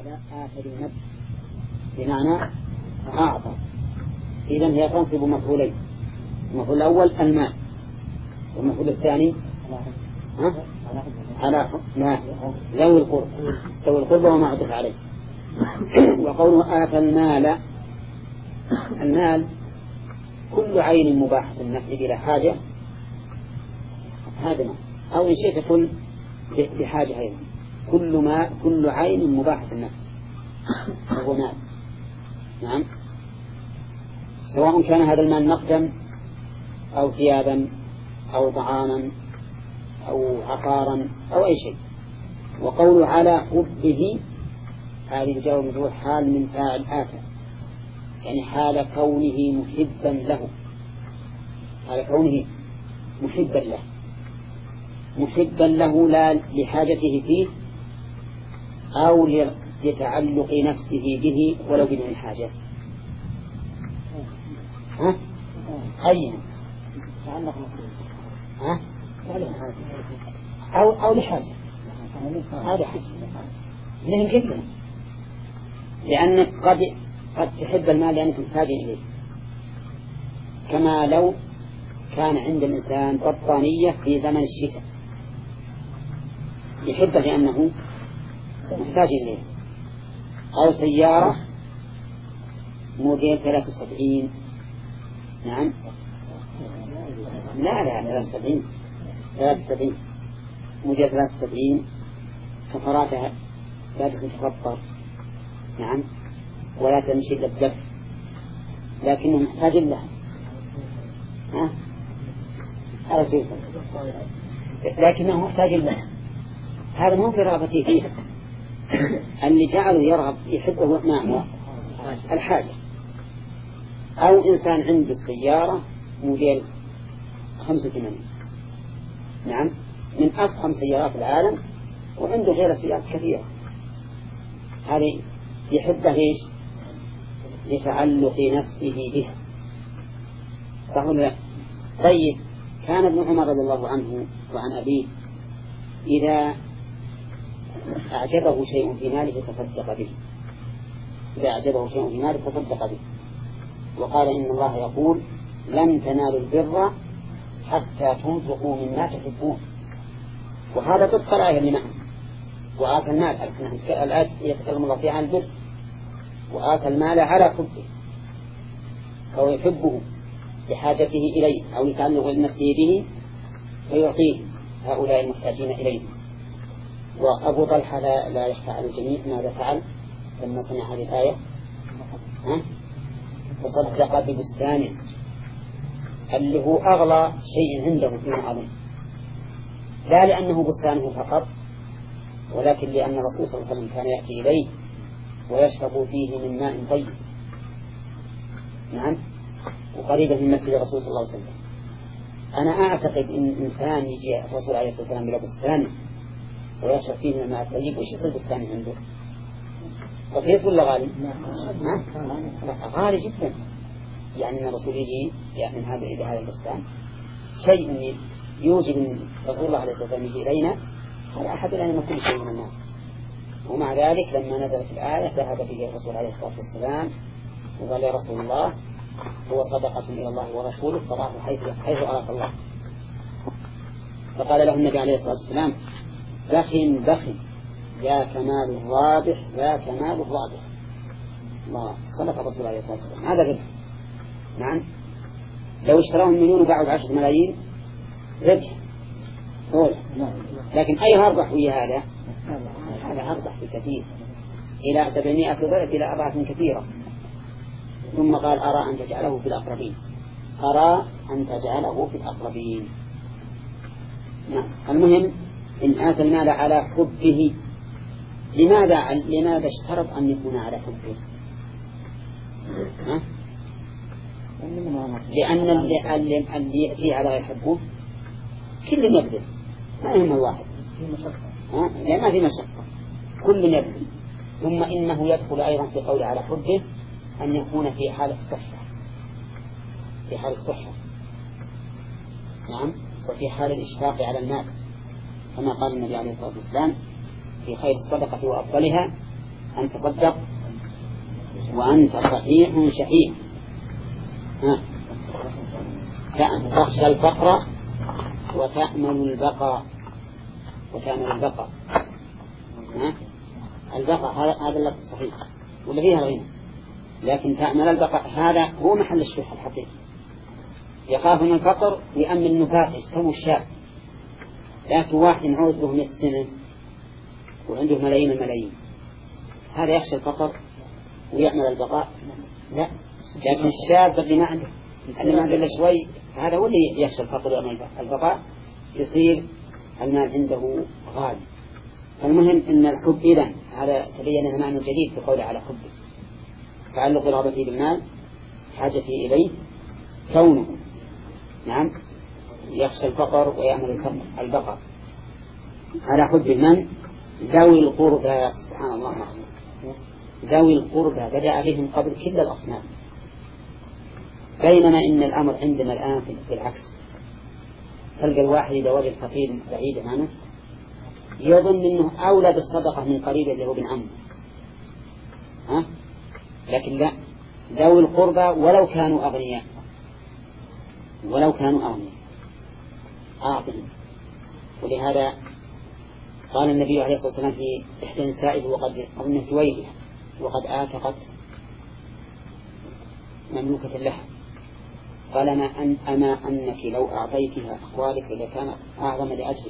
على آخر المد بمعنى أعطى. إذن هي تنصب مفعولين، المفعول الأول المال، والمفعول الثاني على ذوي القربى وما عطف عليه. وقوله آتى المال، المال كل عين مباحة النفع بلا حاجة، هذا ما أو إن شئت كل بحاجة أيضا، كل عين مباحة النفع هو مال. نعم، سواء كان هذا المال نقدا أو ثيابا أو طعاما أو عقارا أو أي شيء. وقول على حبه، هذه الجواب هو حال من فاعل آتى، يعني حال كونه محبا له، حال كونه محبا له لا لحاجته فيه أو لتعلق نفسه به ولو بدون حاجة. أين أو لحاجة، هذا حاجة لهم كلهم، لأنك قد تحب المال لأنك محتاج إليه، كما لو كان عند الإنسان بطانية في زمن الشتاء يحبه لأنه محتاج إليه، أو سيارة موديل 73. نعم، لا 73 موديل 73 كفراتها لا تتفطر، نعم، ولا تمشي للدف، لكنه محتاج لها، لكنه محتاج لها. هذا مو في رغبته فيها، اللي جعله يرغب يحبه معه الحاجة. أو إنسان عنده السيارة موديل 85، نعم، من أفخم سيارات العالم، وعنده غير سيارات كثيرة، هذه يحبه ليش؟ لتعلق نفسه بها، صح ولا لا؟ طيب، كان ابن عمر رضي الله عنه وعن أبيه إذا أعجبه شيء في ماله تصدق به، وقال إن الله يقول لن تنالوا البر حتى تنفقوا مما تحبون، وهذا تبقى الآية اللي معه. وآتى المال، الآية يتكلم الله فيها عن البر، وآتى المال على حبه، فهو يحبه لحاجته إليه أو لتعلق نفسه به فيعطيه هؤلاء المحتاجين إليه. وأبو طلحة لا يخفى على الجميع ماذا فعل لما سمع هذه الآية؟ تصدق ببستانه اللي هو أغلى شيء عنده في عظيم، لا لأنه بستانه فقط، ولكن لأن الرسول صلى الله عليه وسلم كان يأتي إليه ويشرب فيه من ماء طيب، نعم، وقريبا من مسجد الرسول صلى الله عليه وسلم. أنا أعتقد إن إنسان يجي الرسول عليه الصلاة والسلام إلى بستانه ويشرب فيه من الماء الطيب، وش يصير بستانه عنده؟ رخيص ولا غالي؟ غالي جدا. يعني أن الرسول يجي من هذا إلى هذا البستان شيء يوجب أن رسول الله عليه الصلاة والسلام يجي إلينا، هذا أحد أن يمكن شيء من الناس. ومع ذلك لما نزلت الآية ذهب فيه الرسول عليه الصلاة والسلام وقال يا رسول الله هو صدقة إلى الله ورسوله فضعه حيث أراك الله. فقال له النبي عليه الصلاة والسلام بخ يا كمال الرابح يا كمال الرابح. الله، صدق الرسول عليه الصلاة والسلام، هذا ربح. نعم، لو اشتراهم مليون وباعوا ب10 ملايين ربح أول، لكن أي أربح ويا هذا أربح بكثير، إلى 700 ضعف، إلى أضعاف كثيرة. ثم قال أرى أن تجعله في الأقربين. نعم، المهم إن آتى المال على حبه. لماذا اشترط أن يكون على حبه؟ لأن اللي يأتي على غير حبه كل يبذل، ما يهم الواحد، لأن ما في مشقة، كل يبذل. ثم إنه يدخل أيضا في قول على حبه أن يكون في حال الصحة، نعم، وفي حال الإشفاق على المال، كما قال النبي عليه الصلاة والسلام في خير الصدقة وأفضلها أن تصدق وأنت صحيح شحيح، تخشى الفقر وتأمل البقاء، البقاء هذا اللفظ الصحيح ولا فيها غير، لكن تأمل البقاء هذا هو محل الشح الحقيقي. يخاف من الفقر ويأمن النفاق يستوي الشاب، لكن واحد يعود له 100 سنة وعنده ملايين الملايين، هذا يخشى الفقر ويأمل البقاء؟ لا. لكن الشاب اللي ما عنده إلا شوي هذا هو اللي يخشى الفقر ويأمل البقاء، يصير المال عنده غالي. فالمهم إن الحب إذن هذا تبين لنا معنى جديد في قوله على حبه، تعلق رغبته بالمال، حاجته إليه، كونه نعم يخشى الفقر ويأمل البقاء على حب من؟ ذوي القربى. سبحان الله، ذوي القربى بدأ بهم قبل كل الأصناف، بينما إن الأمر عندنا الآن في العكس. تلقى الواحد إذا وجد فقير بعيد عنه يظن أنه أولى بالصدقة من قريب اللي هو بن عمه، لكن لا، ذوي القربى ولو كانوا أغنياء أعطهم. ولهذا قال النبي عليه الصلاة والسلام في إحدى نسائه وقد أظن جويرية وقد آتقت مملوكة لها، قال أما أنك لو أعطيتها أخوالك لكان أعظم لأجلك.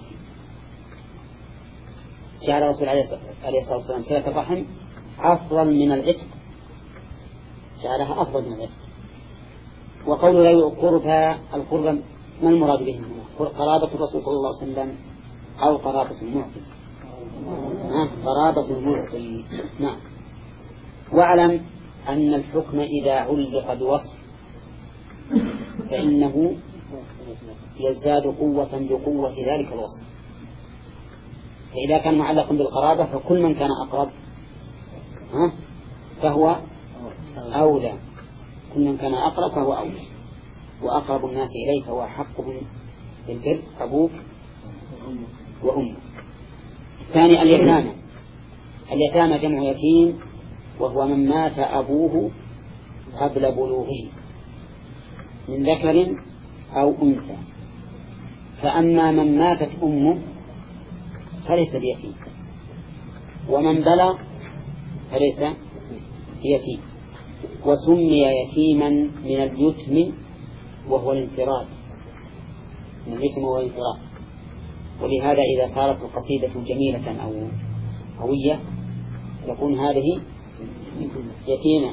جعل الرسول عليه الصلاة والسلام صلة الرحم أفضل من العتق، جعلها أفضل من العتق. وقول لا القربى ما المراد به هنا؟ قرابة الرسول صلى الله عليه وسلم أو قرابة المعطي؟ قرابة المعطي. نعم. واعلم أن الحكم إذا علق بوصف فإنه يزداد قوة بقوة ذلك الوصف. فإذا كان معلق بالقرابة فكل من كان أقرب فهو أولى، كل من كان أقرب فهو أولى، وأقرب الناس إليه فهو حقهم بالبر أبوك وأمك. الثاني اليتامى جمع يتيم، وهو من مات أبوه قبل بلوغه من ذكر أو أنثى. فأما من ماتت أمه فليس بيتيم، ومن بلغ فليس بيتيم. وسمي يتيما من اليتم وهو الانفراد، من اليتم وهو الانفراد. ولهذا إذا صارت القصيدة جميلة أو قوية يكون هذه يتيمة،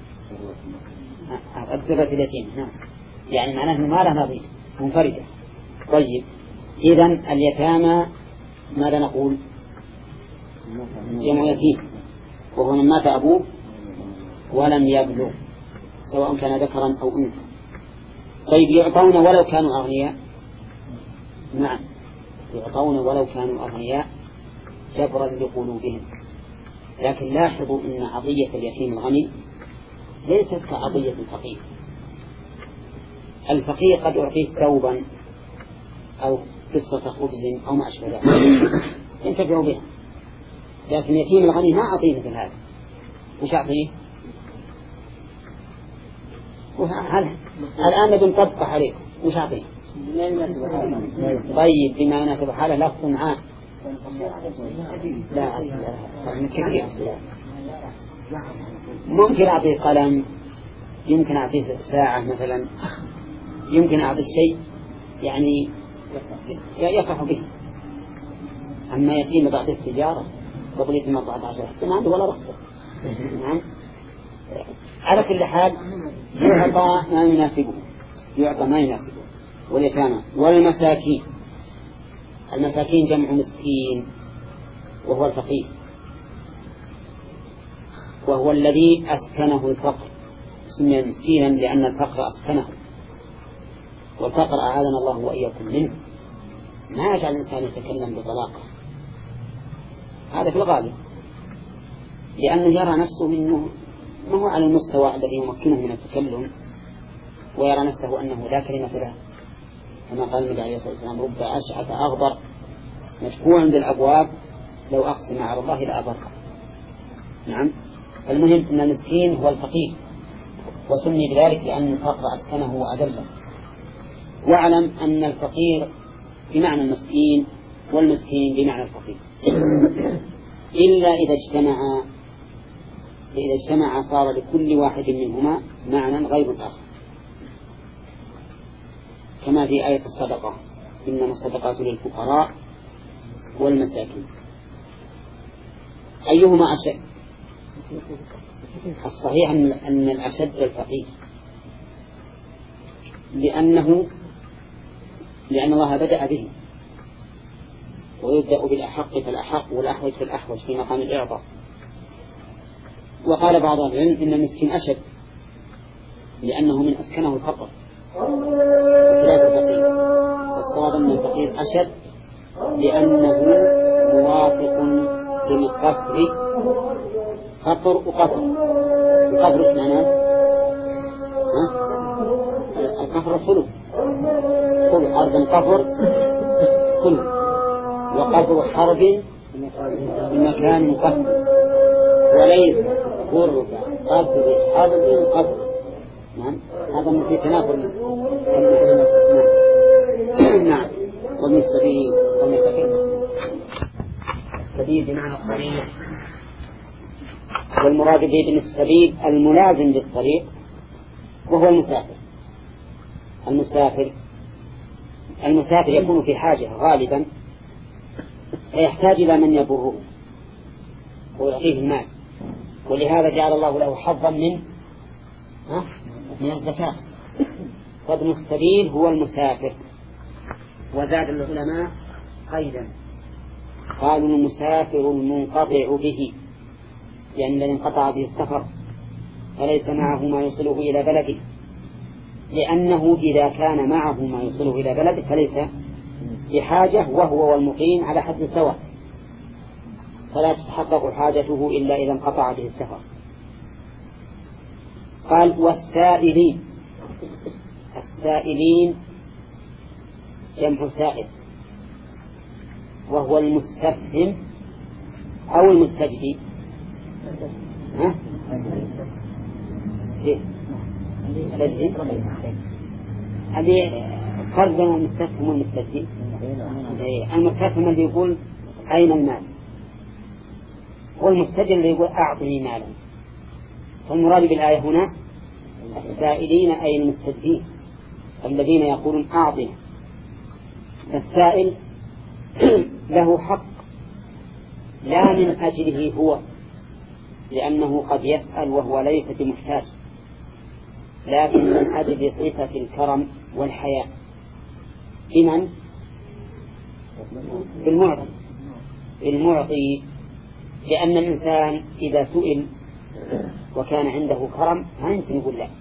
أكثرت اليتيمة. نعم، يعني معناه ما لها نظير، منفردة. طيب، إذن اليتامى ماذا نقول؟ جمع يتيم، وهو من مات أبوه ولم يبلغ، سواء كان ذكرا أو أنثى. طيب، يعطون ولو كانوا أغنياء؟ نعم، يعطون ولو كانوا أغنياء جبرا لقلوبهم. لكن لاحظوا أن عطية اليتيم الغني ليست كعطية الفقير. الفقير قد يعطيه ثوبا أو قصة خبز أو ما أشبه ذلك ينتفع بها، لكن اليتيم الغني ما أعطيه مثل هذا. وش أعطيه؟ الآن بنطبق عليكم. وش أعطيه؟ طيب، بما يناسب حاله لفظ عام. لا كثير. ممكن أعطيه قلم، يمكن أعطيه ساعة مثلا، يمكن أعطيه شيء يعني يفرح به. أما يتيم بعطيه التجارة قبل يتم 14 حتى ما عنده ولا رصد. نعم. على كل حال يعطى ما يناسبه. واليتامى والمساكين، المساكين جمع مسكين وهو الفقير، وهو الذي أسكنه الفقر. سمي مسكينا لأن الفقر أسكنه، والفقر أعاذنا الله وإياكم منه. ما يجعل الإنسان يتكلم بطلاقة، هذا في الغالب، لأنه يرى نفسه منه ما هو على المستوى الذي يمكنه من التكلم، ويرى نفسه أنه لا كلمة له، كما قال النبي عليه الصلاة والسلام: رب أشعث أغبر مشفوع عند الأبواب لو أقسم على الله لأبر. نعم. المهم أن المسكين هو الفقير، وسمي بذلك لأن الفقر أسكنه وأذله. واعلم أن الفقير بمعنى المسكين والمسكين بمعنى الفقير، إلا إذا اجتمع صار لكل واحد منهما معنى غير الآخر، كما في آية الصدقة: إنما الصدقات للفقراء والمساكين. أيهما أشد؟ الصحيح أن الأشد الفقير، لأن الله بدأ به، ويبدأ بالأحق فالأحق والأحوج فالأحوج في مقام الإعطاء. وقال بعض العلم إن المسكين أشد لأنه من أسكنه الفقر بخلاف الفقير، والصواب أن الفقير أشد لأنه موافق للقفر. قفر وقفر، القفر ايش معناه؟ القفر خلو أرض قفر خلو، وقفر حرب بمكان مقفر، وليس قرب قفر حرب قفر. نعم، هذا من في تنافر. نعم. ومن السبيل السبيل بمعنى الطريق، والمراد به من السبيل الملازم للطريق، وهو المسافر يكون في حاجة غالبا، فيحتاج إلى من يبره ويعطيه المال، ولهذا جعل الله له حظا من الزكاة. فابن السبيل هو المسافر. وزاد العلماء قيدا، قالوا المسافر المنقطع به، لأن الذي انقطع به السفر فليس معه ما يوصله إلى بلده، لأنه إذا كان معه ما يوصله إلى بلده فليس بحاجة، وهو والمقيم على حد سواء، فلا تتحقق حاجته إلا إذا انقطع به السفر. قال السائلين جمع سائل، وهو المستفهم أو المستجدي. هذه فرق بين المستفهم والمستجدي. المستفهم الذي يقول أين المال، والمستجدي الذي يقول أعطني مالا. فالمراد بالآية هنا السائلين أي المستجدين الذين يقولون أعطنا. السائل له حق لا من أجله هو، لأنه قد يسأل وهو ليس بمحتاج، لكن من أجل صفة الكرم والحياء. بمن؟ بالمعطي، لأن الإنسان إذا سئل وكان عنده كرم ما يمكن يقول لا،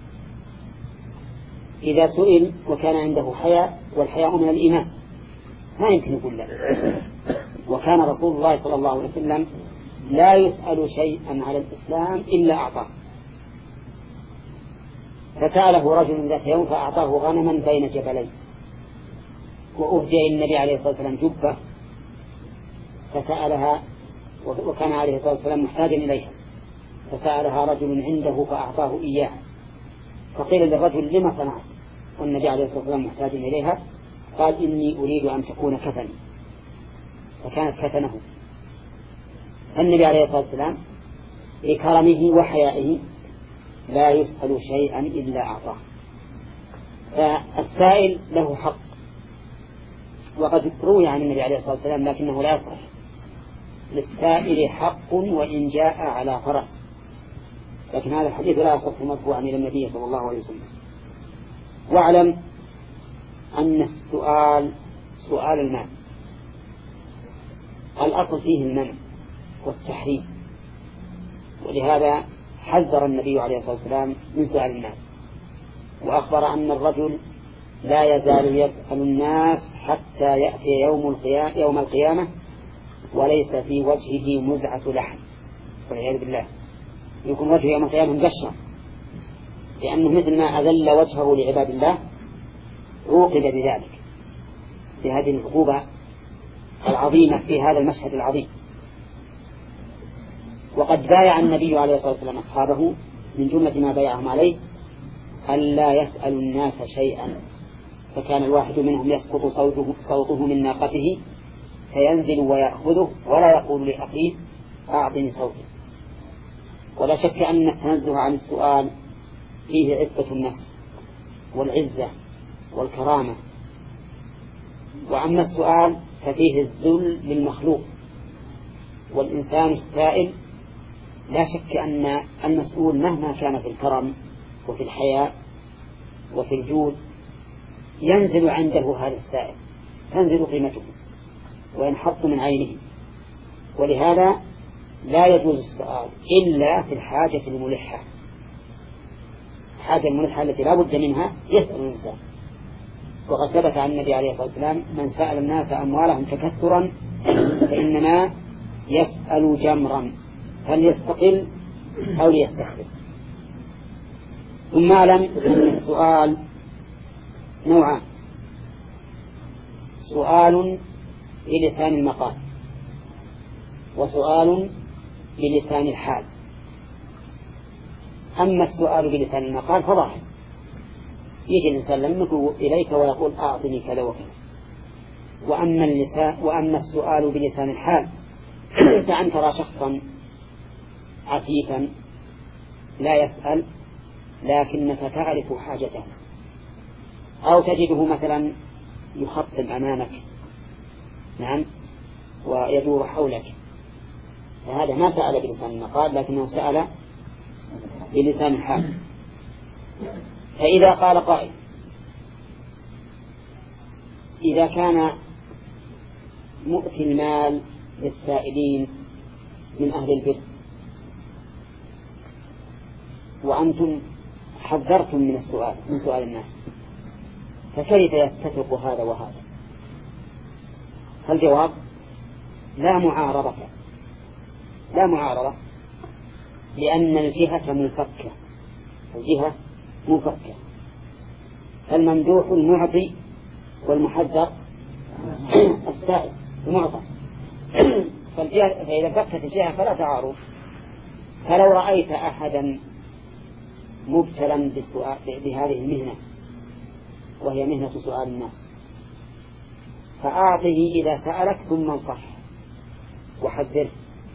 إذا سئل وكان عنده حياء، والحياء من الإيمان، ما يمكن يقول لا. وكان رسول الله صلى الله عليه وسلم لا يسأل شيئا على الإسلام إلا أعطاه. فسأله رجل ذات يوم فأعطاه غنما بين جبلين، وأهدي النبي عليه الصلاة والسلام جبة فسألها، وكان عليه الصلاة والسلام محتاجا إليها، فسألها رجل عنده فأعطاه إياها. فقيل للرجل لما صنعت والنبي عليه الصلاة والسلام محتاج إليها؟ قال إني أريد أن تكون كفني، فكانت كفنه. النبي عليه الصلاة والسلام بكرمه وحيائه لا يسأل شيئا إلا أعطاه. فالسائل له حق، وقد روي عن النبي عليه الصلاة والسلام لكنه لا يصح: للسائل حق وإن جاء على فرس. لكن هذا الحديث لا يصح مرفوعا إلى النبي صلى الله عليه وسلم. واعلم أن سؤال المال الأصل فيه المنع والتحريم، ولهذا حذر النبي عليه الصلاة والسلام من سؤال المال، وأخبر أن الرجل لا يزال يسأل الناس حتى يأتي يوم القيامة وليس في وجهه مزعة لحم، والعياذ بالله. يكون وجهه يوم القيامة مقشر، لأنه مثل ما أذل وجهه لعباد الله عوقب بذلك، بهذه العقوبة العظيمة في هذا المشهد العظيم. وقد وقد بايع النبي عليه الصلاة والسلام أصحابه من جملة ما بايعهم عليه ألا يسأل الناس شيئا، فكان الواحد منهم يسقط صوته من ناقته فينزل ويأخذه ولا يقول لأخيه أعطني صوتي. ولا شك أن التنزه عن السؤال فيه عفة النفس والعزة والكرامة، وأما السؤال ففيه الذل للمخلوق، والإنسان السائل لا شك أن المسؤول مهما كان في الكرم وفي الحياء وفي الجود ينزل عنده هذا السائل، تنزل قيمته وينحط من عينه. ولهذا لا يجوز السؤال إلا في الحاجة الملحة، الحاجة الملحة التي لا بد منها يسأل الإنسان. وقد ثبت عن النبي عليه الصلاة والسلام من سأل الناس أموالهم تكثرا فإنما يسأل جمرا، هل يستقل أو يستخدم. ثم اعلم أن السؤال نوعان: سؤال بلسان المقال وسؤال بلسان الحال. أما السؤال بلسان المقال فظاهر، يجي الإنسان لم إليك ويقول أعطني كذا وكذا. وأما السؤال بلسان الحال فأن ترى شخصا عفيفا لا يسأل لكنك تعرف حاجته، أو تجده مثلا يخطب أمامك، نعم، ويدور حولك، فهذا ما سأل بلسان المقال لكنه سأل بلسان الحال. فإذا قال قائل: إذا كان مؤتي المال للسائلين من أهل البر وأنتم حذرتم من السؤال من سؤال الناس، فكيف يتفق هذا وهذا؟ فالجواب: لا معارضة، لا معارضة، لأن الجهة منفكة، الجهة منفكة، فالممدوح المعطي والمحذر السائل المعطى. فإذا فكت الجهة فلا تعارض. فلو رأيت أحدا مبتلا بهذه المهنة وهي مهنة سؤال الناس فأعطه إذا سألك ثم انصح وحذره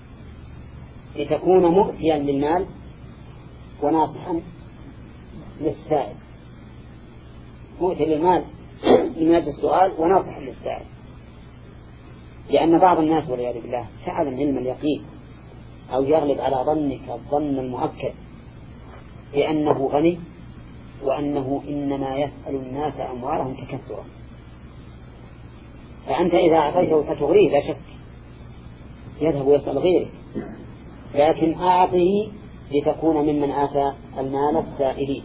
لتكون مؤتيا للمال وناصحا للسائل، مؤتي للمال من أجل السؤال وناصحا للسائل. لأن بعض الناس والعياذ بالله تعلم علم اليقين أو يغلب على ظنك الظن المؤكد بأنه غني وأنه إنما يسأل الناس أموالهم تكثرا، فأنت إذا أعطيته ستغريه لا شك، يذهب ويسأل غيرك، لكن أعطه لتكون ممن آتى المال السائلين،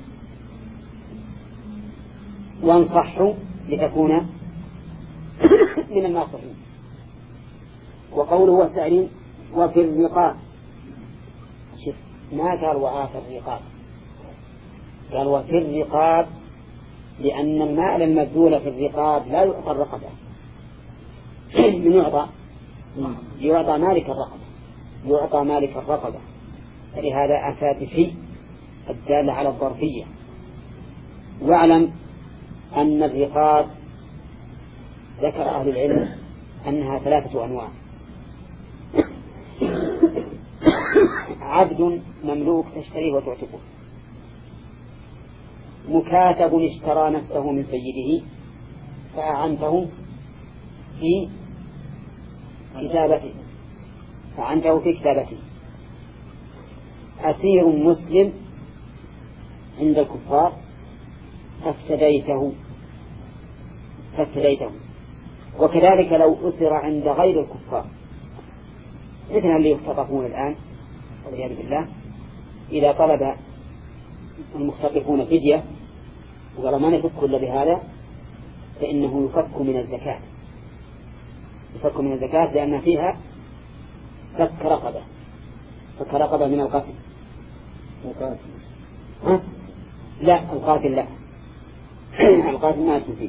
وانصحه لتكون من الناصحين. وقوله والسائلين وفي الرقاب، شوف ما قال وآتى الرقاب، قال وفي الرقاب، لأن المال المبذول في الرقاب لا يعطى الرقبة، من يعطى مالك الرقبة، يعطى مالك الرقبة، فلهذا أتى بفي الدالة على الظرفية. واعلم أن الرقاب ذكر أهل العلم أنها 3 أنواع: عبد مملوك تشتريه وتعتقه، مكاتب اشترى نفسه من سيده فأعنته في كتابته، أسير مسلم عند الكفار فافتديته، وكذلك لو أسر عند غير الكفار، مثل اللي يختطفون الآن والعياذ بالله، إذا طلب المختطفون فدية وقال ما نفك إلا بهذا فإنه يفك من الزكاة، لأن فيها فك رقبة من القتل. لا القاتل لا القاتل ما يكون فيه.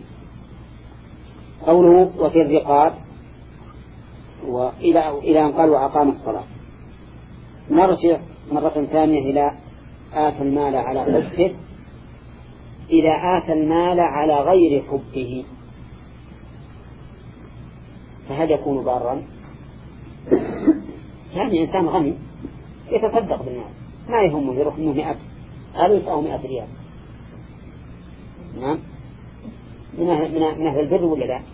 قوله وفي الرقاب وإلى أن قال وأقام الصلاة، نرجع مرة ثانية إلى آتى المال على حبه. إذا آتى المال على غير حبه فهل يكون ضارا؟ يعني إنسان غني يتصدق بالمال ما يهمه يروح منه 100,000 أو 100 ريال، نعم، من أهل البر ولا لا؟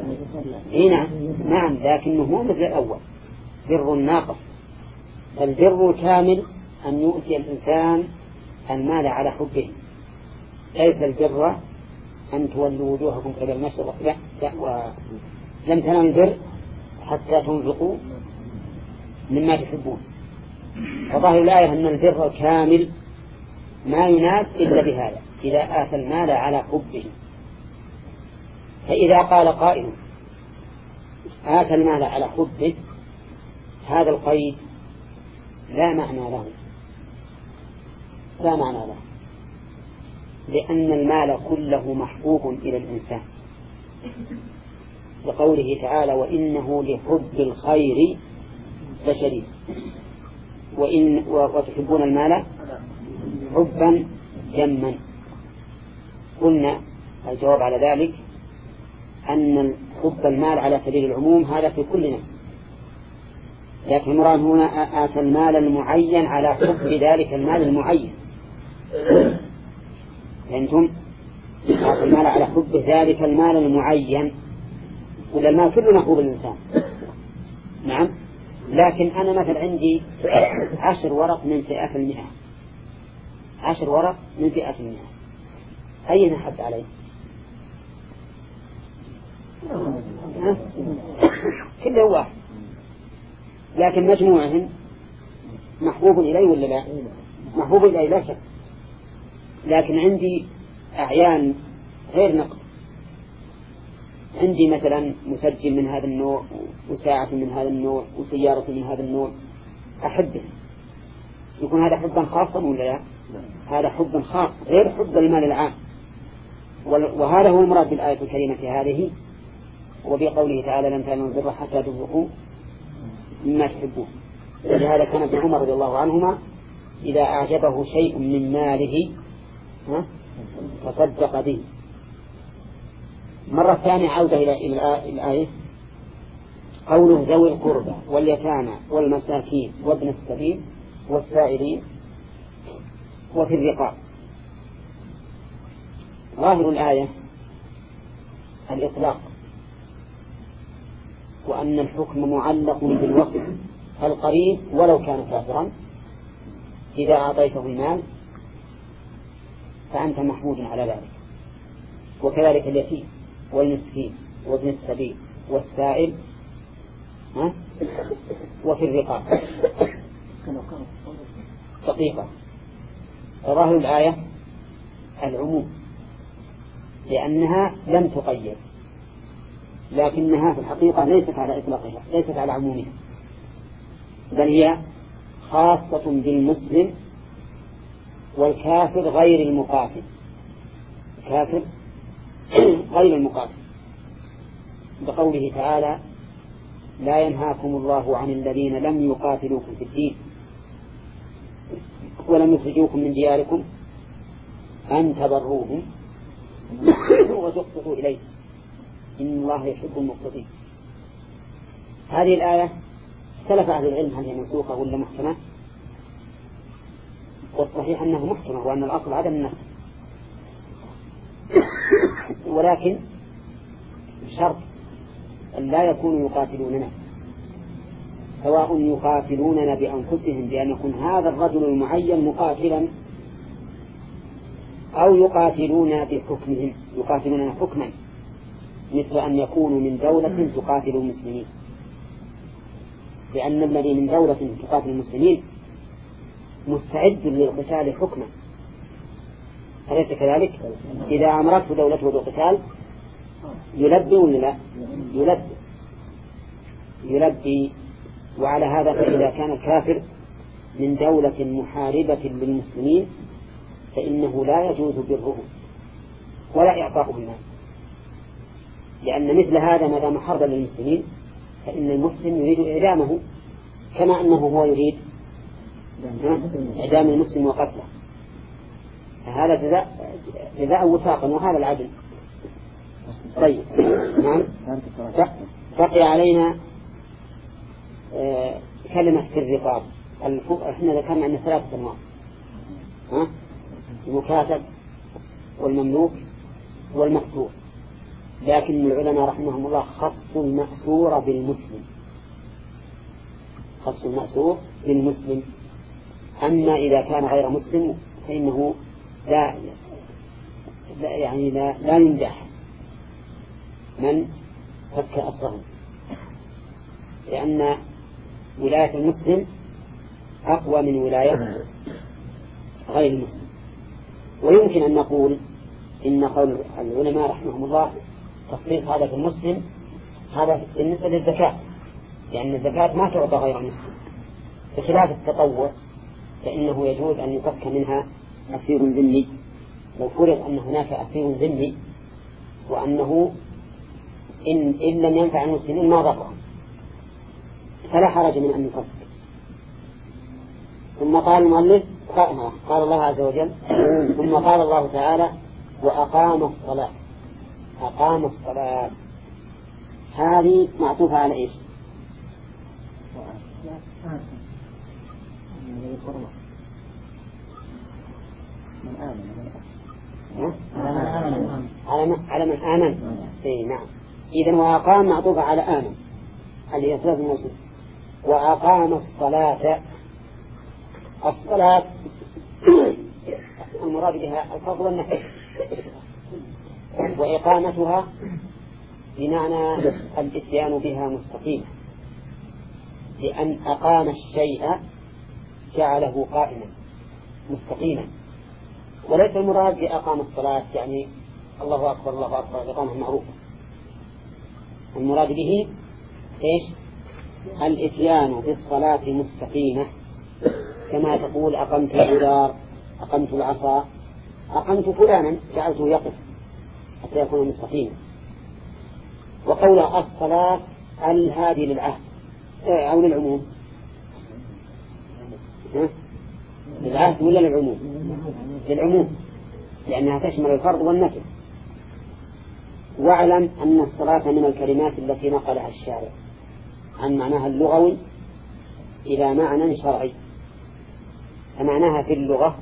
نعم، لكنه مو مثل الأول بر ناقص. فالبر كامل أن يؤتي الإنسان المال على حبه، ليس البر أن تولوا وجوهكم قبل المشرق، لا، ولم تنالوا البر حتى تنفقوا مما تحبون. فظاهر الآية أن البر كامل ما ينال إلا بهذا، إذا آتى المال على حبه. فإذا قال قائل آتى المال على حبه، هذا القيد لا معنى له، لا معنى له، لأن المال كله محبوب إلى الإنسان، لقوله تعالى وإنه لحب الخير لشديد، وتحبون المال حبا جما. قلنا الجواب على ذلك أن حب المال على سبيل العموم هذا في كل نفس، لكن المراد هنا آتى المال المعين على حب ذلك المال المعين. فأنتم آتى المال على حب ذلك المال المعين، ولا المال كله محبوب الإنسان، نعم، لكن أنا مثلا عندي 10 ورق من فئة 100، 10 ورق من فئة 100، أين أحب عليه؟ كله واحد، لكن مجموعهم محبوب إلي ولا لا؟ محبوب إلي لا شك، لكن عندي أعيان غير نقد، عندي مثلا مسجل من هذا النوع وساعة من هذا النوع وسيارة من هذا النوع أحبه، يكون هذا حبا خاصا ولا لا؟ هذا حب خاص غير حب المال العام، وهذا هو المراد بالآية الكريمة هذه، وبقوله تعالى لن تنالوا البر حتى تنفقوا مما تحبون. ولهذا كان ابن عمر رضي الله عنهما إذا أعجبه شيء من ماله تصدق به. مرة ثانية عودة إلى الآية، قوله ذوي القربى واليتامى والمساكين وابن السبيل والسائلين وفي الرقاب. ظاهر الآية الإطلاق، وأن الحكم معلق بالوصف القريب ولو كان كافرا، إذا أعطيته المال فأنت محمود على ذلك، وكذلك اليتيم والمسكين وابن السبيل والسائل وفي الرقاب دقيقة. فظاهر الآية العموم لأنها لم تقيد، لكنها في الحقيقة ليست على إطلاقها، ليست على عمومها، بل هي خاصة بالمسلم والكافر غير المقاتل، الكافر غير المقاتل، بقوله تعالى لا ينهاكم الله عن الذين لم يقاتلوكم في الدين ولم يخرجوكم من دياركم أن تبروهم وتقسطوا إليه إن الله يحب المقسطين. هذه الآية اختلف أهل العلم هل هي منسوخة ولا محكمة، والصحيح أنها محكمة وأن الأصل عدم النسخ، ولكن شرط أن لا يكونوا يقاتلوننا، سواء يقاتلوننا بأنفسهم بأن يكون هذا الرجل المعين مقاتلا، أو يقاتلون بحكمهم، يقاتلوننا حكما، مثل أن يكونوا من دولة تقاتل المسلمين، لأن الذي من دولة تقاتل المسلمين مستعد للقتال حكما، أليس كذلك؟ إذا أمرته دولته بالقتال يلبي ولا لا؟ يلبي. وعلى هذا فإذا كان الكافر من دولة محاربة للمسلمين فإنه لا يجوز بره ولا إعطاؤه الناس، لأن مثل هذا ما دام حربا للمسلمين فإن المسلم يريد إعدامه، كما أنه هو يريد إعدام المسلم وقتله، هذا جزاء وفاقا، وهذا العدل. طيب نعم. بقي علينا كلمة في الرقاب. احنا ذكرنا عندنا 3 أنواع، المكاتب والمملوك والمكسور، لكن العلماء رحمهم الله خصوا المأسور بالمسلم، خصوا المأسور بالمسلم. أما إذا كان غير مسلم فإنه لا يمدح من فك أسره، لأن ولاية المسلم أقوى من ولاية غير المسلم. ويمكن أن نقول إن قول العلماء رحمهم الله تخصيص هذا في المسلم هذا بالنسبة للزكاة، لأن الزكاة ما تعطى غير المسلم، بخلاف التطوع فإنه يجوز أن يفك منها أسير ذمي. لو فرض أن هناك أسير ذمي وأنه إن لم ينفع المسلمين ما ضرهم فلا حرج من أن يفك. ثم قال المؤلف قال الله عز وجل ثم قال الله تعالى وأقام الصلاة. أقام الصلاة هذه معطوفة على إيش؟ على من آمن. نعم. إذن وأقام معطوفة على آمن اللي هي صلاة المسلم. وأقام الصلاة. الصلاة المراد بها الفرض والنفل، وإقامتها بمعنى الإتيان بها مستقيمة، لأن أقام الشيء جعله قائما مستقيما. وليس المراد بأقام الصلاة يعني الله أكبر الله أكبر الإقامة المعروفة، المراد به إيش؟ الإتيان بالصلاة مستقيمة، كما تقول أقمت الجدار، أقمت العصا، أقمت فلانا جعلته يقف حتى يكون مستقيما. وقول الصلاة الهادي للعهد أو للعموم، للعهد ولا للعموم؟ للعموم، لأنها تشمل الفرض والنفل. واعلم أن الصلاة من الكلمات التي نقلها الشارع عن معناها اللغوي إلى معنى شرعي. فمعناها في اللغة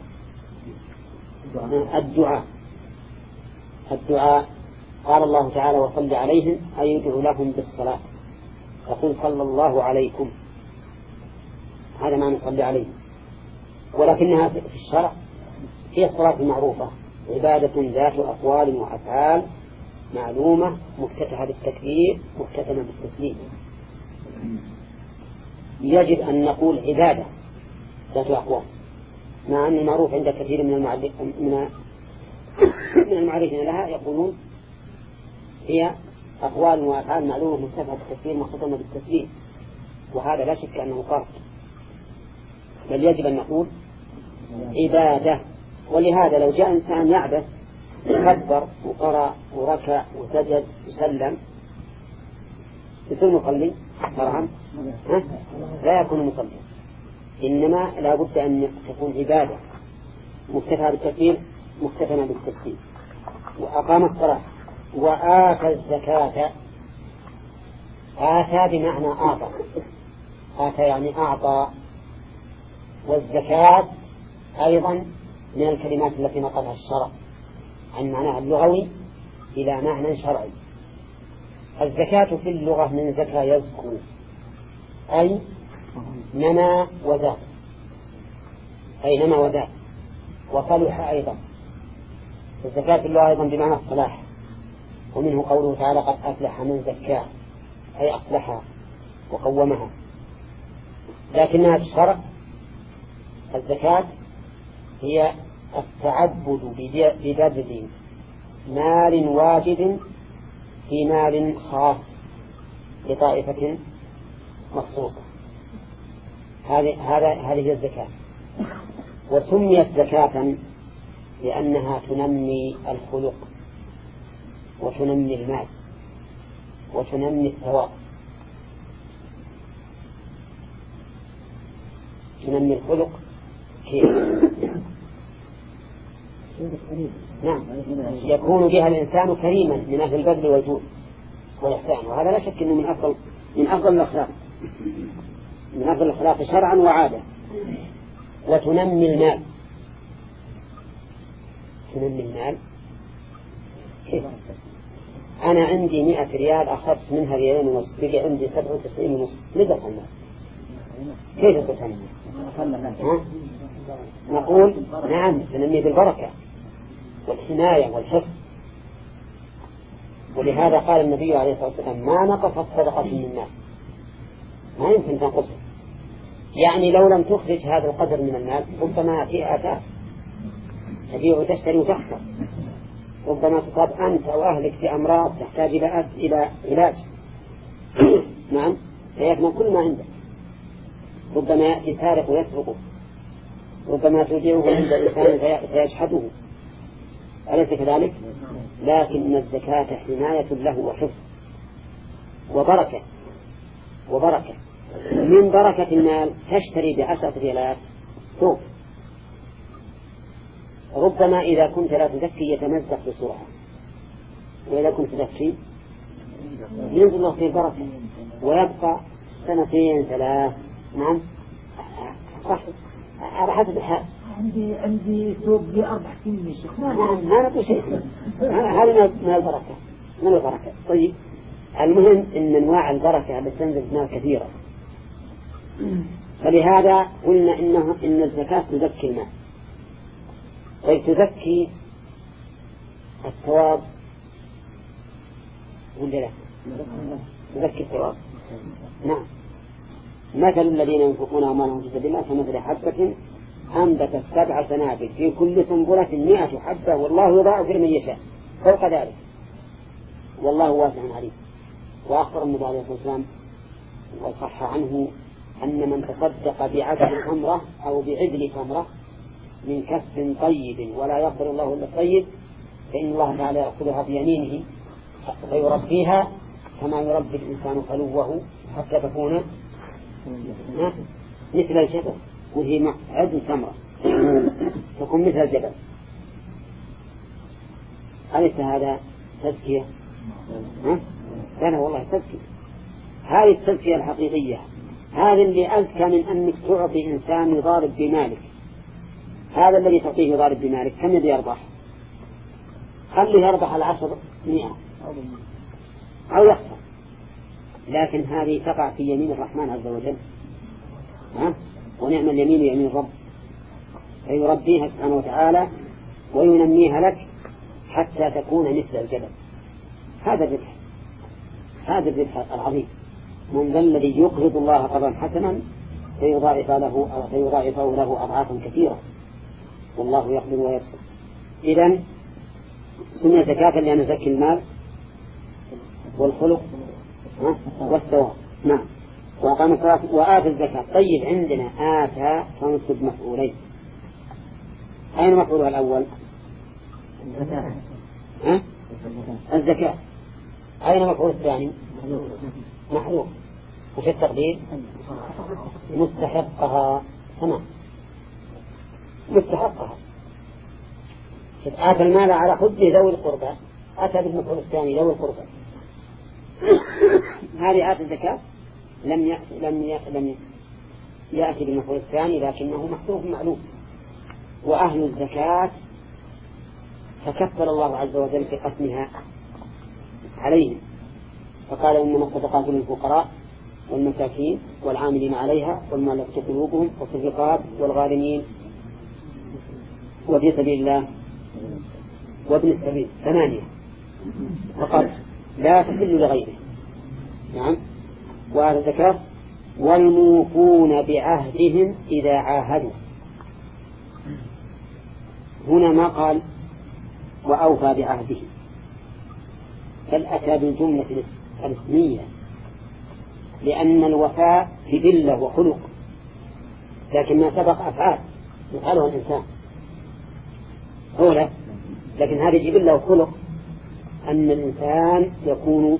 الدعاء. قال الله تعالى وصل عليهم أي يدعو لهم بالصلاة، يقول صلى الله عليكم، هذا معنى صلى عليهم. ولكنها في الشرع هي الصلاة المعروفة، عبادة ذات أقوال وأفعال معلومة مفتتحة بالتكبير مختتمة بالتسليم. يجب أن نقول عبادة ذات أقوال، مع أن المعروف عند كثير من المعرفين لها يقولون هي أقوال وأفعال معلومة مفتتحة بالتكبير مختتمة بالتسليم، وهذا لا شك أنه قاصد، بل يجب أن نقول عبادة. ولهذا لو جاء إنسان يعبث كبر وقرأ وركع وسجد وسلم يصير مصلي شرعا؟ لا يكون مصلي، إنما لا بد أن تكون عبادة مفتتحة بالتكبير مختتمة بالتسليم. وأقام الصلاة وآتى الزكاة. آتى بمعنى أعطى، آتى يعني أعطى. والزكاة أيضا من الكلمات التي نقلها الشرع عن معناها اللغوي إلى معنى شرعي. الزكاة في اللغة من زكاة يزكو، أي نما وزاد، أي نما وزاد وصلح أيضا. الزكاة في اللغة أيضا بمعنى الصلاح، ومنه قوله تعالى قد أفلح من زكاة أي أصلحها وقومها. لكنها في الشرع الزكاة هي التعبد ببذل مال واجب في مال خاص لطائفة مخصوصة. هذه هي الزكاة. وسميت زكاة لأنها تنمي الخلق وتنمي المال وتنمي الثواب، تنمي الخلق كيف؟ نعم، يكون بها الإنسان كريما من أهل البذل والجود والإحسان، وهذا لا شك أنه من أفضل الأخلاق، من أفضل الأخلاق شرعا وعادة. وتنمي المال، تنمي المال كيف؟ أنا عندي 100 ريال أخذت منها 2.5 بقي عندي 97.5، لذا المال كيف تتنمي؟ نقول نعم، تنمي بالبركة والحماية والحفظ. ولهذا قال النبي عليه الصلاة والسلام ما نقصت صدقة من المال، ما يمكن تنقصه. يعني لو لم تخرج هذا القدر من المال ربما في آثار، تبيع وتشتري وتخسر، ربما تصاب أنت أو أهلك بأمراض تحتاج إلى علاج نعم، فيكمن كل ما عندك. ربما يأتي سارق ويسرقه، ربما تودعه عند الإنسان فيجحده، أليس كذلك؟ لكن الزكاة حماية له وحفظ وبركة. من بركة المال تشتري ب10 ريالات ثوب، ربما إذا كنت لا تزكي يتمزق بسرعة، وإذا كنت تزكي ينزل الله فيه بركة ويبقى 2 3. نعم، على حسب الحال. عندي ثوب ب4 سنين يا شيخ. ما نقول شيء، هذا من البركة. طيب، المهم إن أنواع البركة التي تنزل بمال كثيرة، فلهذا قلنا إن الزكاة تزكي المال. طيب، تزكي الثواب ولا لا؟ تزكي الثواب. نعم، مثل الذين ينفقون أموالهم في سبيل الله كمثل حبة أنبتت 7 سنابل في كل سنبلة 100 حبة والله يضاعف لمن يشاء فوق ذلك والله واسع عليم. وأخبر النبي عليه الصلاة والسلام وصح عنه أن من تصدق بعدل تمرة أو بعدل تمرة من كسب طيب ولا يغفر الله إلا الطيب فإن الله تعالى يأخذها بيمينه فيربيها كما يربي الإنسان فلوه حتى تكون مثل الجبل، وهي عدل تمرة تكون مثل الجبل. أليس هذا تزكية؟ لا والله تزكية. هذه التزكية الحقيقية، هذا اللي أزكى من أنك تعطي إنسان يضارب بمالك. هذا الذي تعطيه يضارب بمالك كم يبي يربح؟ خليه يربح 100 أو يخسر، لكن هذه تقع في يمين الرحمن عز وجل. ونعم اليمين يمين الرب، فيربيها سبحانه وتعالى وينميها لك حتى تكون مثل الجبل. هذا الربح العظيم. من ذا الذي يقرض الله قرضا حسنا فيضاعفه له أضعافا كثيرة والله يقبض ويبسط. إذن سمي زكاة لأن نزكي المال والخلق والثواب. نعم، وأقام الصلاة وآتى الزكاة. طيب، عندنا آتى تنصب مفعولين، أين مفعولها الأول؟ الزكاة. أين مفعول الثاني؟ محذوف. وفي التقدير مستحقها. تمام، مستحقها. آتى المال على حبه ذوي القربى، أتى بالمفعول الثاني ذوي القربى. هذه آتى الزكاة لم يأتي بالمفعول الثاني لكنه محذوف معلوم. وأهل الزكاة فكفر الله عز وجل في قسمها عليهم، فقال إنما الصدقات للفقراء والمساكين والعاملين عليها والمؤلفة قلوبهم وفي الرقاب والغارمين وفي سبيل الله وابن السبيل 8 فقط لا تحل لغيره. نعم، وهذا الزكاة. والموفون بعهدهم إذا عاهدوا، هنا ما قال وأوفى بعهده، بل أتى بالجملة الاسمية، لأن الوفاء جبلة وخلق، لكن ما سبق أفعال يفعلها الإنسان هو، لكن هذه جبلة وخلق أن الإنسان يكون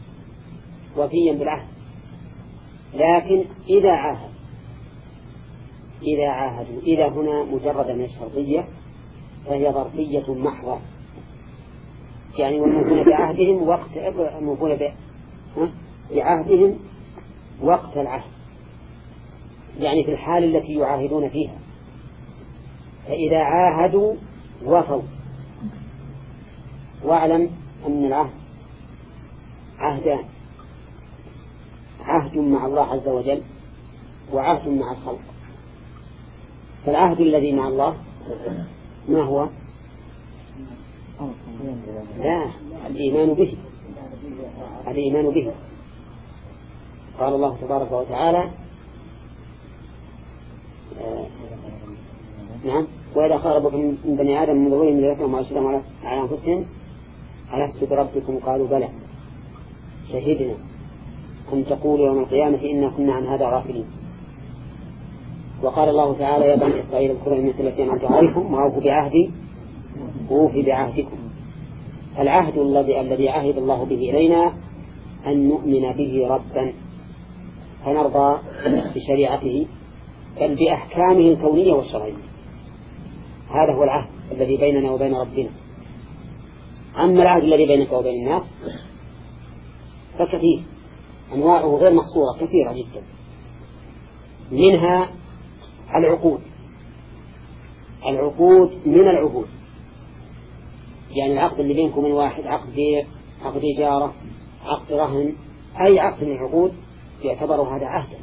وفيا بالعهد. لكن إذا عاهد إذا عاهدوا. إذا هنا مجرد من الشرطية فهي ظرفية محضة، يعني والموفون بعهدهم بعهدهم وقت العهد، يعني في الحال التي يعاهدون فيها. فإذا عاهدوا وفوا. واعلم أن العهد عهدان: عهد مع الله عز وجل وعهد مع الخلق. فالعهد الذي مع الله ما هو؟ لا، الإيمان به. الإيمان به. قال الله تبارك وتعالى نعم: وإذا خرج من بني آدم من ظهورهم ذريتهم وأشهدهم على أنفسهم ألست بربكم قالوا بلى شهدنا أن تقولوا يوم القيامة إنا كنا عن هذا غافلين. وقال الله تعالى: يا بني إسرائيل اذكروا نعمتي التي أنعمت عليكم وأوفوا بعهدي أوف بعهدكم. العهد الذي عهد الله به إلينا أن نؤمن به ربا فنرضى بشريعته بل بأحكامه الكونية والشرعية. هذا هو العهد الذي بيننا وبين ربنا. أما العهد الذي بينك وبين الناس فكثير، أنواعه غير مقصورة كثيرة جدا. منها العقود من العهود، يعني العقد اللي بينكم من واحد، عقد بيع، عقد إجارة، عقد رهن، أي عقد من العقود يعتبر هذا عهدا.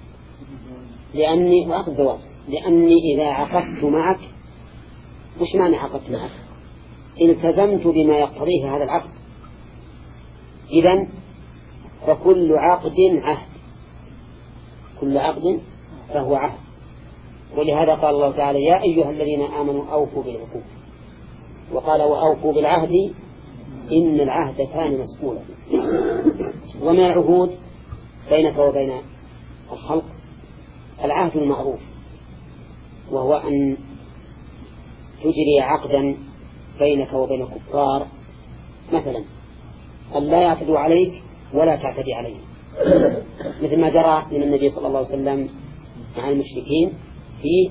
عقد زواج، لأني إذا عقدت معك، مش معنى عقدت معك؟ التزمت بما يقتضيه هذا العقد. إذن فكل عقد عهد، كل عقد فهو عهد. ولهذا قال الله تعالى: يا أيها الذين آمنوا أوفوا بالعقود. وقال: وأوفوا بالعهد إن العهد كان مسؤولا. ومن العهود بينك وبين الخلق العهد المعروف، وهو أن تجري عقدا بينك وبين الكفار، مثلا أن لا يعتدوا عليك ولا تعتدي عليهم، مثل ما جرى من النبي صلى الله عليه وسلم مع المشركين في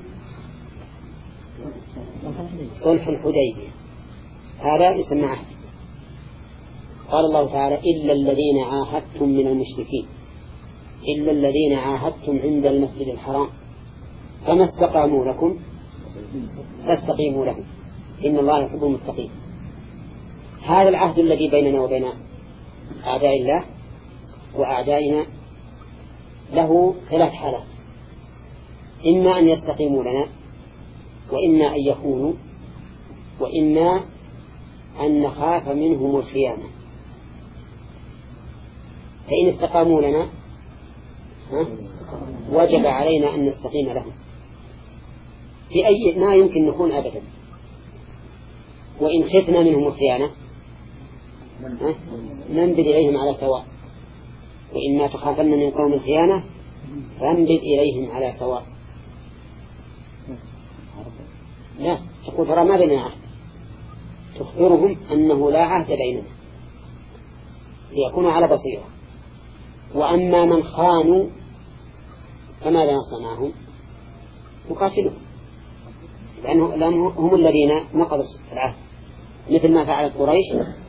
صلح الحديبية. هذا يسمى عهد. قال الله تعالى: إلا الذين عاهدتم من المشركين، إلا الذين عاهدتم عند المسجد الحرام فما استقاموا لكم فاستقيموا لهم إن الله يحب المتقين. هذا العهد الذي بيننا وبين أعداء الله وأعدائنا له ثلاث حالات: إما أن يستقيموا لنا، وإما أن يخونوا، وإما أن نخاف منهم الخيانة. فإن استقاموا لنا وجب علينا أن نستقيم لهم في أي ما يمكن نكون أبدا. وإن خفنا منهم الخيانة ننبذ إليهم على سواء. وإما تخافن من قوم الخيانة فانبذ إليهم على سواء. لا تقول ترى ما بيننا عهد، تخبرهم أنه لا عهد بيننا ليكونوا على بصيرة. وأما من خانوا فماذا نصنع معهم؟ نقاتلهم، لأنهم هم الذين نقضوا العهد، مثل ما فعلت قريش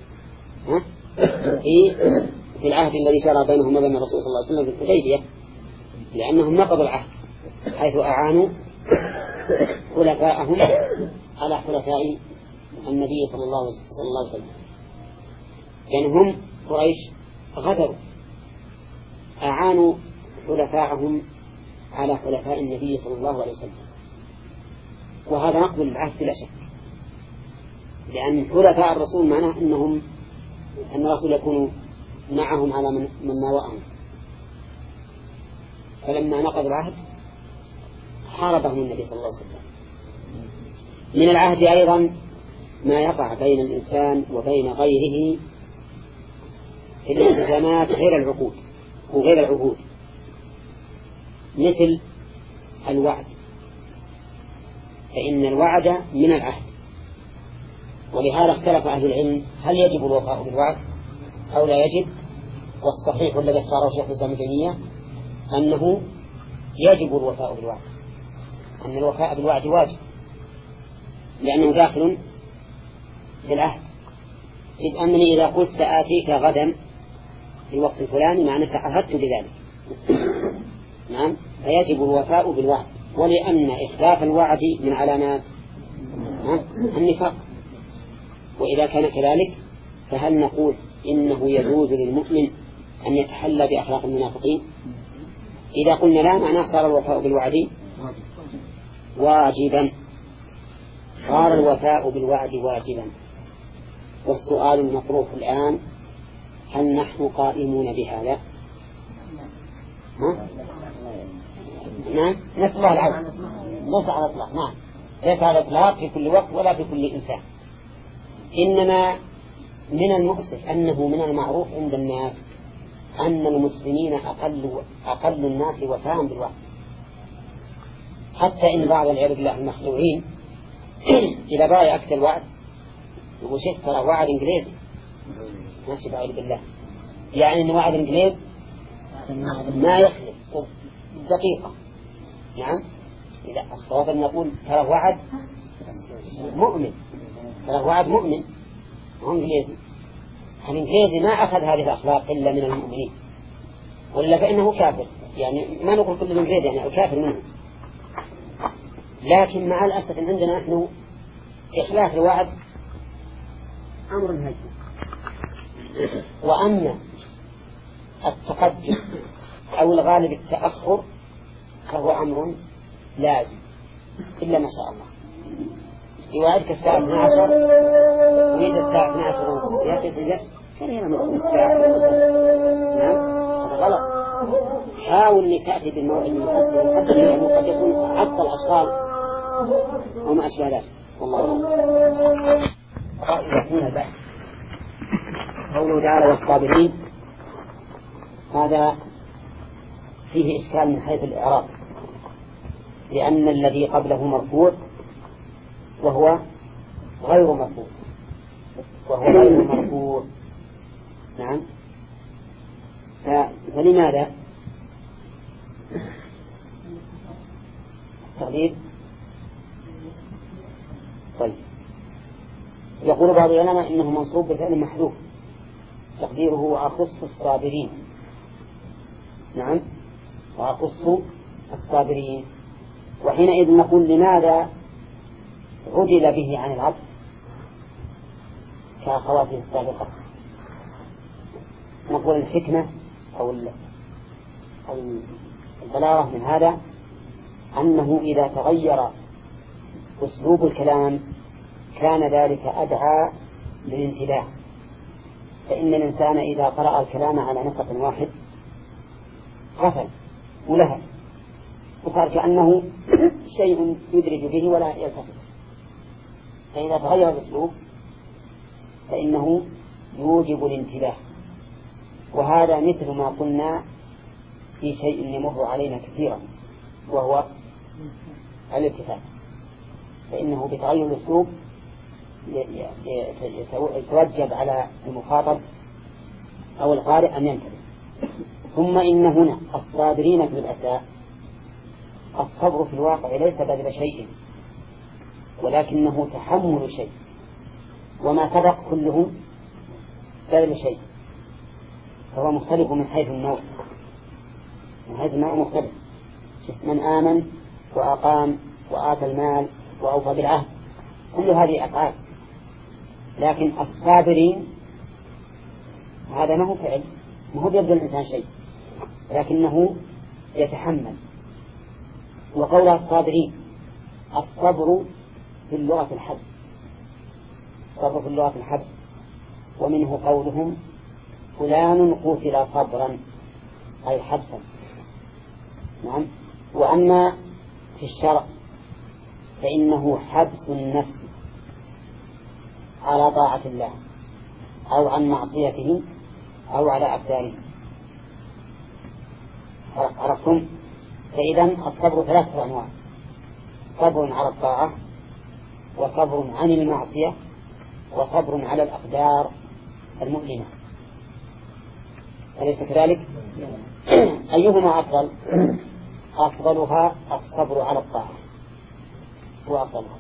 في العهد الذي جرى بينهم وبين الرسول صلى الله عليه وسلم في الحديبية، لأنهم نقضوا العهد حيث أعانوا خلفاءهم على خلفاء النبي صلى الله عليه وسلم. يعني هم قريش غدروا، أعانوا خلفاءهم على خلفاء النبي صلى الله عليه وسلم، وهذا نقض العهد بلا شك، لأن خلفاء الرسول معناه أن الرسول يكون معهم على من ناوأهم. فلما نقض العهد حاربهم النبي صلى الله عليه وسلم. من العهد أيضا ما يقع بين الإنسان وبين غيره في الالتزامات غير العقود وغير العهود، مثل الوعد، فإن الوعد من العهد. ولهذا اختلف أهل العلم هل يجب الوفاء بالوعد أو لا يجب. والصحيح الذي اختاره شيخ الإسلام ابن تيمية أنه يجب الوفاء بالوعد، أن الوفاء بالوعد واجب لأنه داخل بالعهد، إذ أنني إذا قلت سآتيك غدا في الوقت الفلاني معنى تعهدت بذلك. نعم، فيجب الوفاء بالوعد، ولأن إخلاف الوعد من علامات النفاق. وإذا كان كذلك فهل نقول إنه يجوز للمؤمن أن يتحلى بأخلاق المنافقين؟ إذا قلنا لا معناه صار الوفاء بالوعد واجبا، صار الوفاء بالوعد واجبا. والسؤال المطروح الآن هل نحن قائمون بهذا؟ نعم، نسأل الله العافية. ليس على الإطلاق، نعم، ليس على الإطلاق في كل وقت ولا في كل إنسان. إنما من المؤسف أنه من المعروف عند الناس أن المسلمين أقل الناس وفاء بالوعد، حتى إن بعض العياذ بالله المخلوعين إذا بغى يأكد الوعد يقول شيخ ترى وعد إنجليزي ماشي بعيد بالله، يعني أن وعد إنجليزي ما يخلف دقيقة. نعم، إذا الصواب أن نقول ترى وعد مؤمن، ترى وعد مؤمن هو إنجليزي. الإنجليزي ما أخذ هذه الأخلاق إلا من المؤمنين، ولا فإنه كافر. يعني ما نقول كل الإنجليزي يعني الكافر منه، لكن مع الأسف إن عندنا نحن إخلاف الوعد أمر هين، وأما التقدم أو الغالب التأخر فهو أمر لازم إلا ما شاء الله. يوعدك الساعة 12 ويجي الساعة 12 يا سيدي كان هنا مسؤول الساعة. نعم، هذا غلط. حاول أن تأتي بالموعد المحدد لأنه قد يكون عطل أشغال وما أشبه ذلك. والله قائلة هنا البحث قوله تعالى والصابرين، هذا فيه إشكال من حيث الإعراب، لأن الذي قبله مرفوع وهو غير مرفوع، نعم، فلماذا تغليب؟ طيب، يقول بعض العلماء إنه منصوب بفعل محذوف تقديره وأخص الصابرين. نعم، وأخص الصابرين. وحينئذ نقول لماذا عدل به عن العبد كأخواته السابقة؟ نقول الحكمة أو البلاغة من هذا أنه إذا تغير أسلوب الكلام كان ذلك أدعى للانتباه، فإن الإنسان إذا قرأ الكلام على نسق واحد غفل ولهج وصار كأنه شيء يدرج به ولا يلتفت. فإذا تغير الأسلوب فإنه يوجب الانتباه، وهذا مثل ما قلنا في شيء يمر علينا كثيرا وهو الالتفات، فإنه بتغير الأسلوب يتوجب على المخاطب أو القارئ أن ينتبه. ثم إن هنا الصابرين في الأساء، الصبر في الواقع ليس بذل شيء ولكنه تحمل شيء، وما سبق كله بذل شيء، فهو مختلف من حيث النوع، مختلف. من آمن وأقام وآتى المال وأوفى بالعهد كل هذه أفعال، لكن الصابرين هذا ما هو فعل، ما هو بيبذل الإنسان شيء لكنه يتحمل. وقول الصابرين الصبر في اللغة الحبس، الصبر في اللغة الحبس، ومنه قولهم فلان قتل صبرا أي حبسا. نعم. وأما في الشرع فإنه حبس النفس على طاعة الله أو عن معصيته أو على أقداره. عرفتم؟ فإذا الصبر ثلاثة أنواع: صبر على الطاعة، وصبر عن المعصية، وصبر على الأقدار المؤلمة. أليس كذلك؟ أيهما أفضل؟ أفضلها الصبر على الطاعة، هو أفضلها،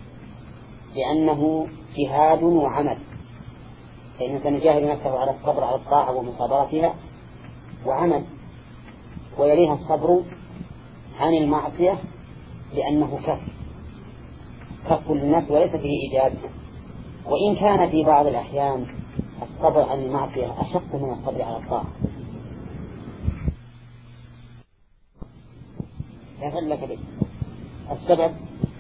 لأنه جهاد وعمل، فإن الإنسان يجاهد نفسه على الصبر على الطاعة ومصابرتها وعمل، ويليها الصبر عن المعصية لأنه كف للنفس وليس فيه إيجاد، وإن كان في بعض الأحيان الصبر عن المعصية أشق من الصبر على الطاعة. يفعل به السبب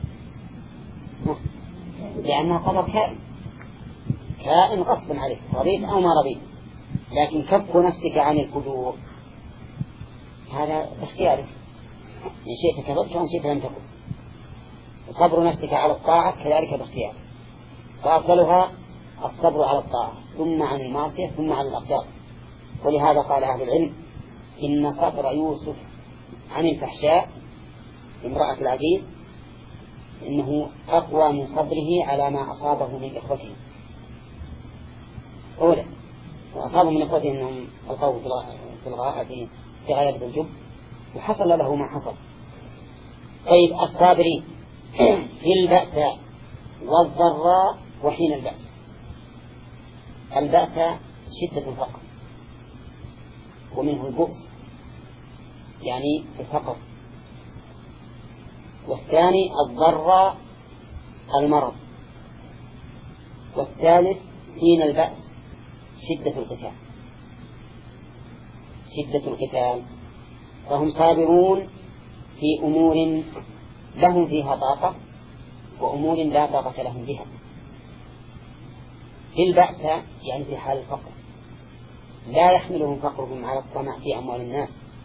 لأنها قدر كائن غصب عليك، رضيت أو ما رضيت، لكن كف نفسك عن الفجور هذا باختيارك، إن شئت كفرت وإن شئت لم تكن. صبر نفسك على الطاعة كذلك باختيارك، فأفضلها الصبر على الطاعة ثم عن المعصية ثم عن الأقدار. ولهذا قال أهل العلم إن صبر يوسف عن الفحشاء امرأة العزيز إنه أقوى من صبره على ما أصابه من إخوته. أولا وأصابه من إخوته أنهم ألقوه في غاية الجب وحصل له ما حصل. طيب الصابرين في البأس والضراء وحين البأس. البأس شدة الفقر ومنه البؤس يعني الفقر، والثاني الضراء المرض، والثالث حين البأس شدة القتال. فهم صابرون في أمور لهم فيها طاقة وأمور لا طاقة لهم بها. في البأس يعني في حال الفقر لا يحملهم فقرهم على الطمع في أموال الناس،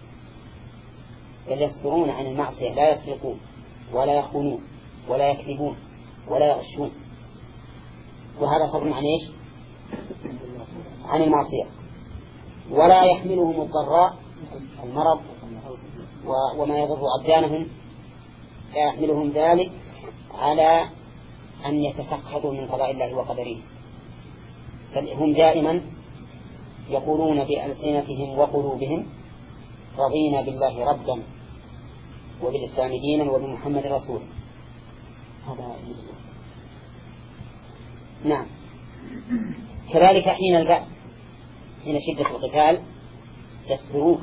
بل يصبرون عن المعصية، لا يسرقون ولا يخونون ولا يكذبون ولا يغشون، وهذا صبر عن إيش؟ عن المعصية. ولا يحملهم الضراء المرض وما يضر أبدانهم، لا يحملهم ذلك على أن يتسخطوا من قضاء الله وقدره، بل هم دائما يقولون بألسنتهم وقلوبهم رضينا بالله ربا وبالإسلام دينا وبمحمد رسولا. هذا نعم. كذلك حين البأس حين شدة القتال يصبرون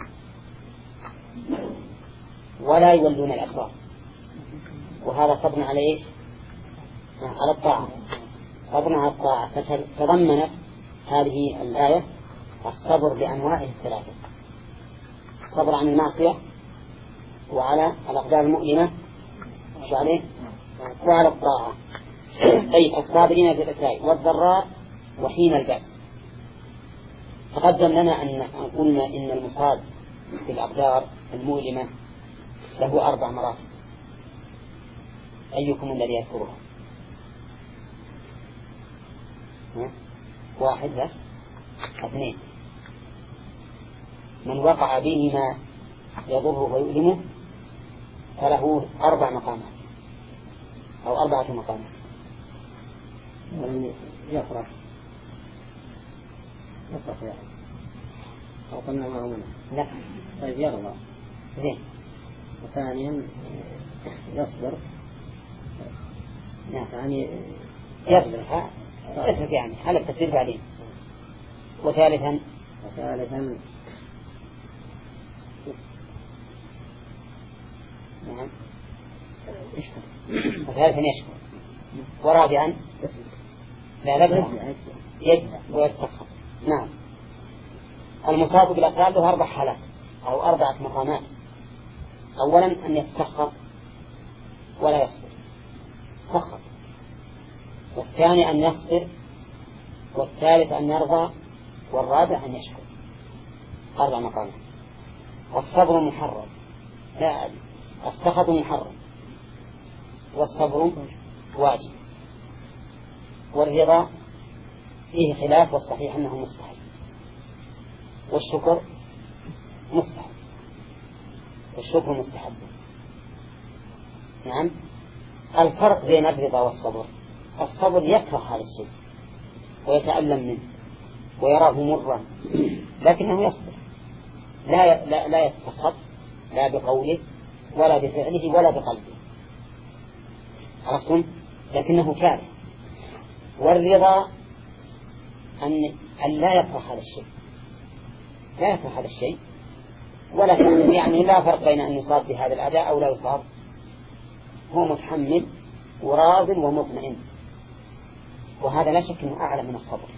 ولا يولون الأكبر، وهذا صبر على إيش؟ على الطاعة، صبر على الطاعة. فتضمنت هذه الآية الصبر بأنواعه الثلاثة: الصبر عن المعصية وعلى الأقدار المؤلمة وعلى الطاعة. طيب الصابرين في البأساء والضراء وحين البأس. تقدم لنا أن قلنا إن المصاب في الأقدار المؤلمة له 4 مراتب، أيكم الذي يذكرها؟ 1 بس 2. من وقع به ما يضره ويؤلمه فله 4 مقامات أو 4 مقامات. يفرح يعني أو قلنا ما هو منه. لا. طيب يرضى. زين. وثانيا يصبر. نعم. يعني يصبر اترك يعني على التفسير بعدين. وثالثا نعم يشكر. وثالثا يشكر. ورابعا لا بد يجزع ويتسخط. نعم. المصاب بالأقدار له 4 حالات أو 4 مقامات. أولا أن يتسخط ولا يصبر، سخط. والثاني أن يصبر، والثالث أن يرضى، والرابع أن يشكر. 4 مقامات. الصبر محرم، لا السخط محرم، والصبر واجب، والرضا فيه خلاف، والصحيح أنه مستحيل، والشكر مستحب، والشكر مستحب. نعم. الفرق بين الرضا والصبر: الصبر يكره هذا الشيء ويتألم منه ويراه مرا، لكنه يصبر، لا يتسخط لا بقوله ولا بفعله ولا بقلبه، عرفتم؟ لكنه كاره. والرضا أن لا يفرح هذا الشيء، لا يفرح هذا الشيء، ولكن يعني لا فرق بين أن يصاب بهذا الأداء أو لا يصاب، هو متحمل وراض ومطمئن. وهذا لا شك أنه أعلى من الصبر،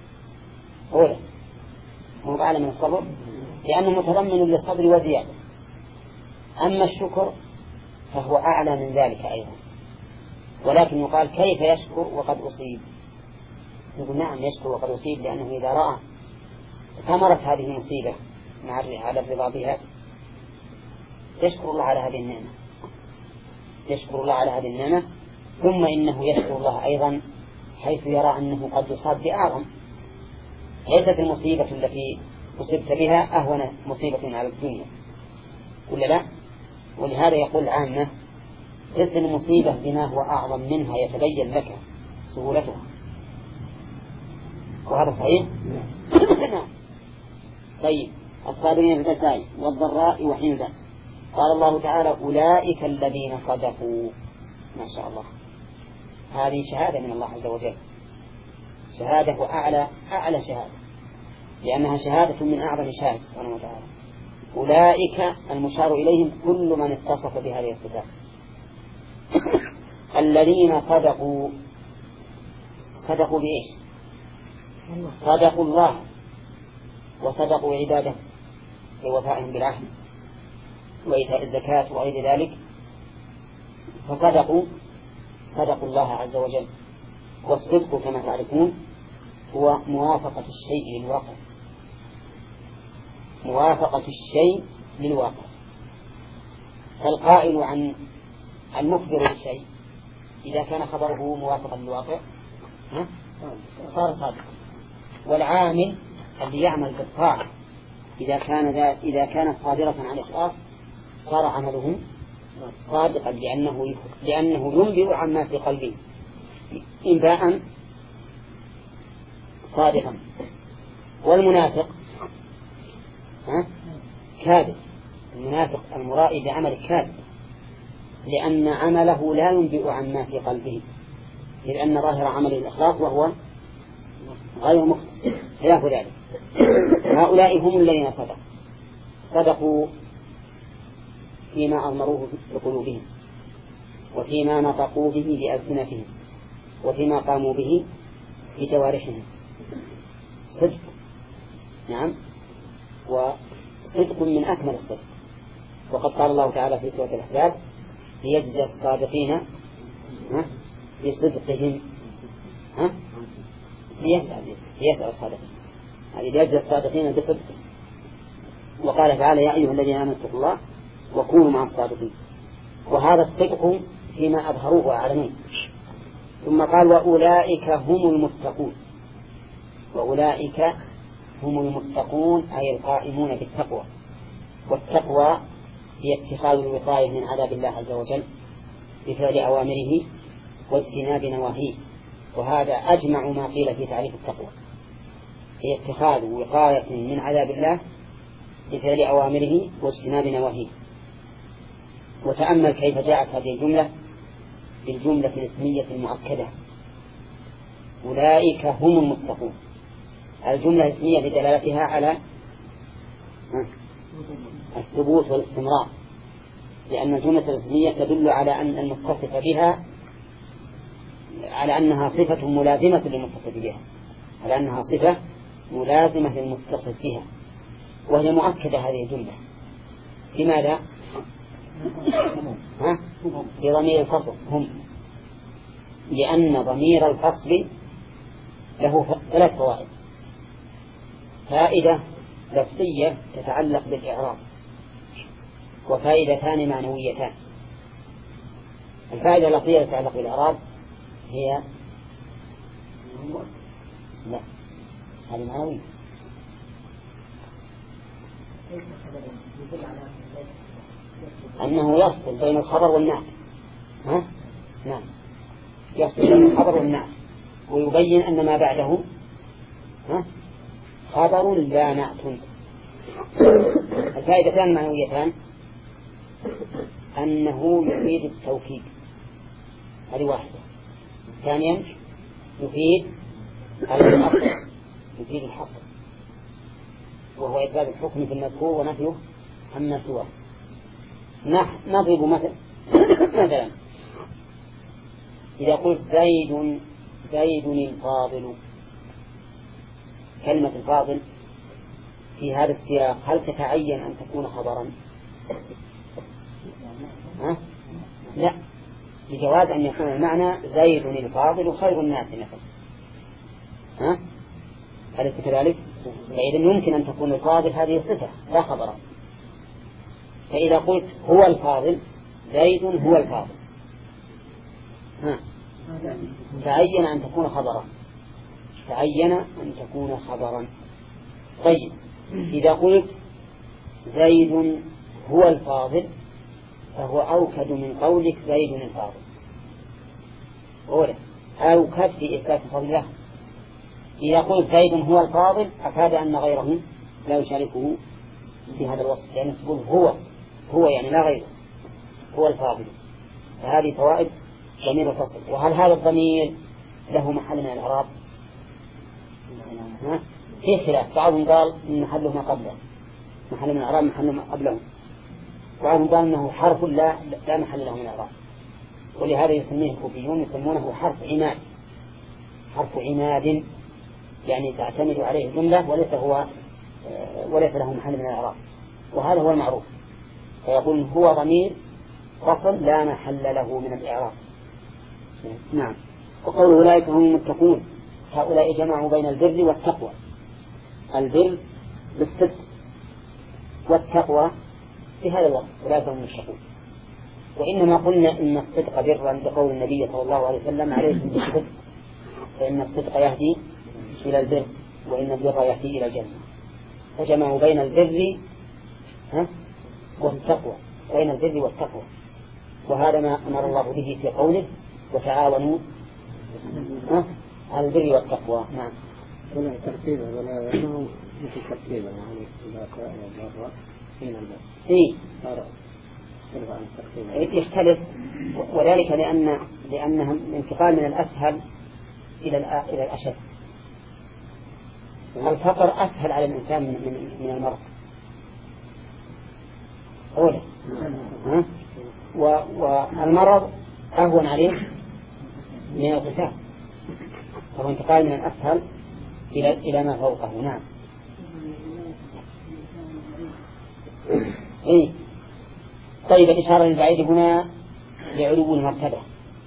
هو أعلى من الصبر لأنه متضمن للصبر وزيادة. أما الشكر فهو أعلى من ذلك أيضا، ولكن يقال كيف يشكر وقد أصيب؟ يقول نعم يشكر وقد أصيب، لأنه إذا رأى ثمرت هذه المصيبة على الرضا بها يشكر الله على هذه النعمة، يشكر الله على هذه النعمة. ثم إنه يشكر الله أيضا حيث يرى أنه قد يصاب بأعظم. ليست المصيبة التي أصبت بها أهون مصيبة على الدنيا ولا لا؟ ولهذا يقول العامة قس المصيبة بما هو أعظم منها يتبين لك سهولتها، وهذا صحيح. طيب الصابرين في البأساء والضراء وحين البأس. قال الله تعالى أولئك الذين صدقوا. ما شاء الله، هذه شهادة من الله عز وجل، شهادة وأعلى شهادة، لأنها شهادة من أعظم شهادة سبحانه وتعالى. أولئك المشار إليهم كل من اتصف بهذه الصفات. الذين صدقوا، صدقوا بإيش؟ صدقوا الله وصدقوا عباده لوفائهم بالعهد وإيتاء الزكاة وغير ذلك، فصدقوا الله عز وجل. والصدق كما تعرفون هو موافقة الشيء للواقع، موافقة الشيء للواقع. فالقائل عن المخبر بالشيء إذا كان خبره موافقا للواقع صار صادقا. والعامل الذي يعمل بالطاعة إذا كانت صادرة عن إخلاص صار عمله صادقا، لأنه ينبئ عما في قلبه إنباء صادقا. والمنافق كاذب، المنافق المرائي بعمل كاذب، لأن عمله لا ينبئ عما في قلبه، لأن ظاهر عمله الإخلاص وهو غير مخلص، خلاف ذلك. هؤلاء هم الذين صدقوا فيما أضمروه بقلوبهم، وفيما نطقوا به بألسنتهم، وفيما قاموا به بجوارحهم. صدق، نعم، وصدق من أكمل الصدق. وقد قال الله تعالى في سورة الأحزاب ليجزي الصادقين بصدقهم، ليسأل الصادقين، هذه ليجزي الصادقين بصدقهم. وقال تعالى يا أيها الذين آمنوا اتقوا الله وكونوا مع الصادقين. وهذا الصدق فيما أظهروه وأعلنوه. ثم قال وأولئك هم المتقون. وأولئك هم المتقون أي القائمون بالتقوى. والتقوى هي اتخاذ الوقاية من عذاب الله عز وجل بفعل أوامره واجتناب نواهيه. وهذا أجمع ما قيل في تعريف التقوى، هي اتخاذ وقاية من عذاب الله بفعل أوامره واجتناب نواهيه. وتأمل كيف جاءت هذه الجملة بالجملة الاسمية المؤكدة أولئك هم المتقون. الجملة الاسمية بدلالتها على الثبوت والاستمرار، لأن الجملة الاسمية تدل على أن المتصف بها على أنها صفة ملازمة للمتصف بها، على أنها صفة ملازمة للمتصف بها، وهي مؤكدة هذه الجملة. لماذا؟ بضمير الفصل هم، لأن ضمير الفصل له 3 فوائد. فائدة لفظية تتعلق بالإعراب، وفائدتان معنويتان. الفائدة اللفظية تتعلق بالإعراب هي لا هذه معنوية، أنه يفصل بين الخبر والنعت. نعم، يفصل بين الخبر والنعت ويبين أن ما بعده خبر لا نعت. الفائدتان المعنويتان أنه يفيد التوكيد، هذه واحدة. ثانيا يفيد الحصر، يفيد الحصر وهو إثبات الحكم في المذكور ونفيه عما سواه. نضرب مثلا إذا قلت زيد الفاضل، كلمة الفاضل في هذا السياق هل تتعين أن تكون خبرا؟ لا، لجواز أن يكون المعنى زيد الفاضل خير الناس مثلا. أليس كذلك؟ فإذا يمكن أن تكون الفاضل هذه صفة لا خبرا. فإذا قلت هو الفاضل، زيد هو الفاضل، تعين أن تكون خبرا، تعين أن تكون خبرا. طيب إذا قلت زيد هو الفاضل فهو أوكد من قولك زيد الفاضل، أوكد في إثبات الفضل له. إذا قلت زيد هو الفاضل أفاد أن غيره لا يشاركه في هذا الوصف، لأنه تقول هو يعني لا غيره هو الفاضل. فهذه فوائد ضمير الفصل. وهل هذا الضمير له محل من الإعراب؟ في خلاف، بعضهم قال إن محله ما قبله، محل من الإعراب محل ما قبله، وبعضهم قال إنه حرف لا محل له من الإعراب، ولهذا يسميه الكوفيون يسمونه حرف عماد، حرف عماد يعني تعتمد عليه الجملة وليس له محل من الإعراب، وهذا هو المعروف. فيقول هو ضمير فصل لا محل له من الإعراب. نعم. وقول أولئك هم المتقون، هؤلاء جمعوا بين البر والتقوى، البر بالصدق والتقوى في هذا الوقت، أولئك هم المتقون. وإنما قلنا إن الصدق برا بقول النبي صلى الله عليه وسلم عليكم بالصدق فإن الصدق يهدي إلى البر وإن البر يهدي إلى الجنة. فجمعوا بين البر والتقوى، بين البر والتقوى، وهذا ما أمر الله به في قوله وتعاونوا على البر والتقوى. نعم. ولا ترتيبا ولا يكون مثل ترتيبا يعني إذا كان البر حين البر يختلف، وذلك لأنهم انتقال من الأسهل إلى الأشد. الفقر أسهل على الإنسان من المرض أولا، والمرض أهون عليه من القتال، فهو انتقال من الأسهل إلى ما فوقه. نعم. طيب الإشارة للبعيد هنا لعلو المرتبة،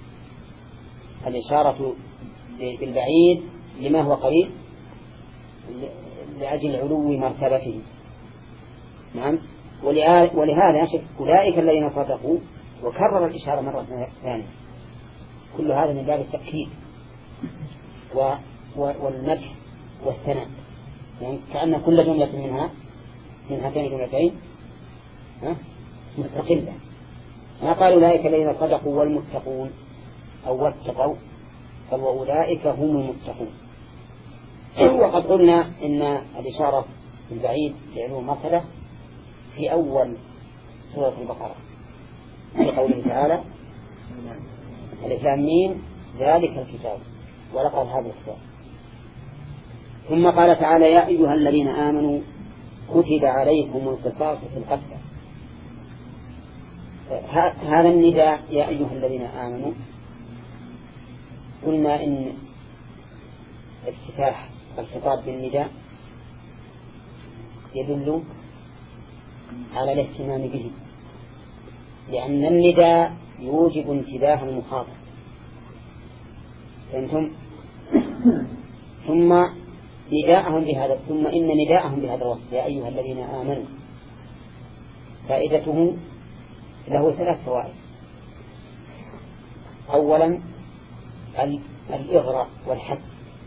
الإشارة بالبعيد لما هو قريب لأجل علو مرتبته. نعم. ولهذا أولئك الذين صدقوا، وكرر الإشارة مرة ثانية. كل هذا من باب التأكيد والمدح والثناء، يعني كأن كل جملة من هاتين الجملتين مستقلة. ما قالوا أولئك الذين صدقوا والمتقون أو واتقوا، بل وأولئك هم المتقون. وقد قلنا إن الإشارة البعيد لعلو مرتبة في أول سورة البقرة في قوله تعالى ألف لام ميم ذلك الكتاب ولقد هذا الكتاب. ثم قال تعالى يا أيها الذين آمنوا كتب عليكم القصاص في القتلى. هذا النداء يا أيها الذين آمنوا، قلنا إن افتتاح الخطاب بالنداء يدل على الاهتمام به، لأن النداء يوجب انتباه المخاطب. فأنتم ثم إن نداءهم بهذا الوصف يا أيها الذين آمنوا فائدته له 3 فوائد. أولا الإغراء والحث،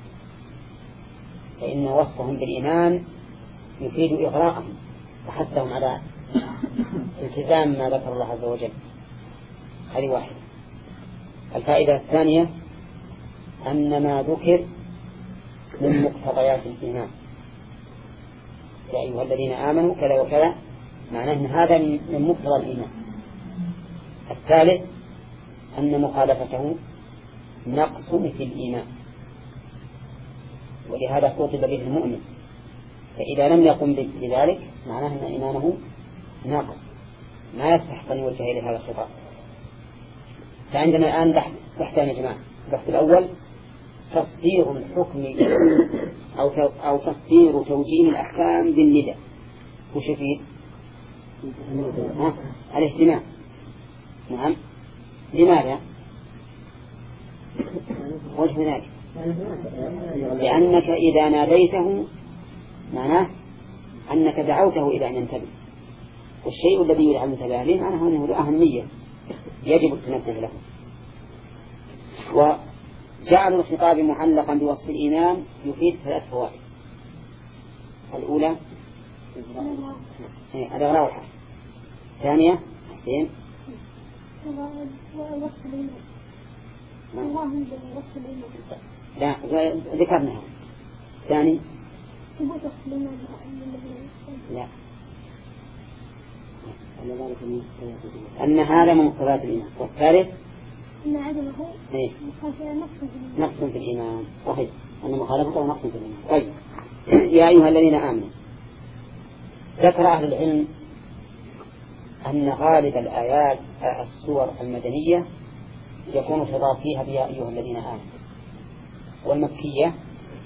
فإن وصفهم بالإيمان يفيد إغراءهم وحثهم على التزام ما ذكر الله عز وجل. هذه واحدة. الفائدة الثانية أن ما ذكر من مقتضيات الإيمان، يا أيها الذين آمنوا كذا وكذا، معناه أن هذا من مقتضى الإيمان. الثالث أن مخالفته نقص في الإيمان، ولهذا خطب به المؤمن، فإذا لم يقم بذلك معناه أن إيمانه ناقص ما يستحق أن يوجه إليه هذا الخطاب. فعندنا الآن بحثان يا جماعة. البحث الأول تصدير الحكم أو تصدير توجيه الأحكام بالندى، وش يفيد؟ الاهتمام. نعم. لماذا؟ وجه ذلك لأنك إذا ناديته معناه أنك دعوته إلى أن ينتبه، والشيء الذي يدعى الانتباه له معناه أنه له أهمية يجب التنبه له. وجعل الخطاب معلقا بوصف الإيمان يفيد 3 فوائد. الأولى الإغراء والحث. الثانية حسين لا ذكرناها. الثاني لا أن هذا من مقتضيات الإيمان. والثالث أن عدمه نقص في الإيمان. صحيح أن مخالفته نقص في الإيمان. طيب يا أيها الذين آمنوا، ذكر أهل العلم أن غالب الآيات السور المدنية يكون الخطاب فيها بيا أيها الذين آمنوا، والمكية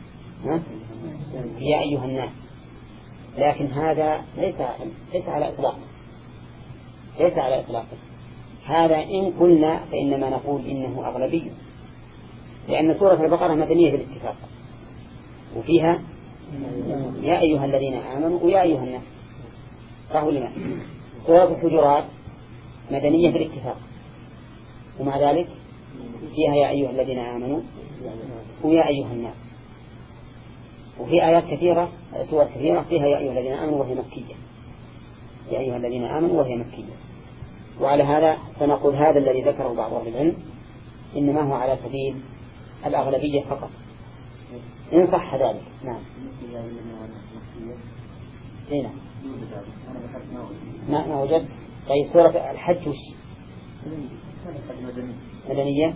يا أيها الناس. لكن هذا ليس على إطلاقه، ليس على إطلاقه. هذا إن قلنا فإنما نقول إنه أغلبي، لأن سورة البقرة مدنية بالاتفاق وفيها يا أيها الذين آمنوا ويا أيها الناس. فهو لما سورة الحجرات مدنية بالاتفاق ومع ذلك فيها يا أيها الذين آمنوا ويا أيها الناس. وفي آيات كثيرة سور كثيرة فيها يا أيها الذين آمنوا وهي مكية، يا أيها الذين آمنوا وهي مكية. وعلى هذا فنقول هذا الذي ذكره بعض أهل العلم إنما هو على سبيل الأغلبية فقط إن صح ذلك. نعم. هنا ما وجد. طيب سورة الحج وش مدنية؟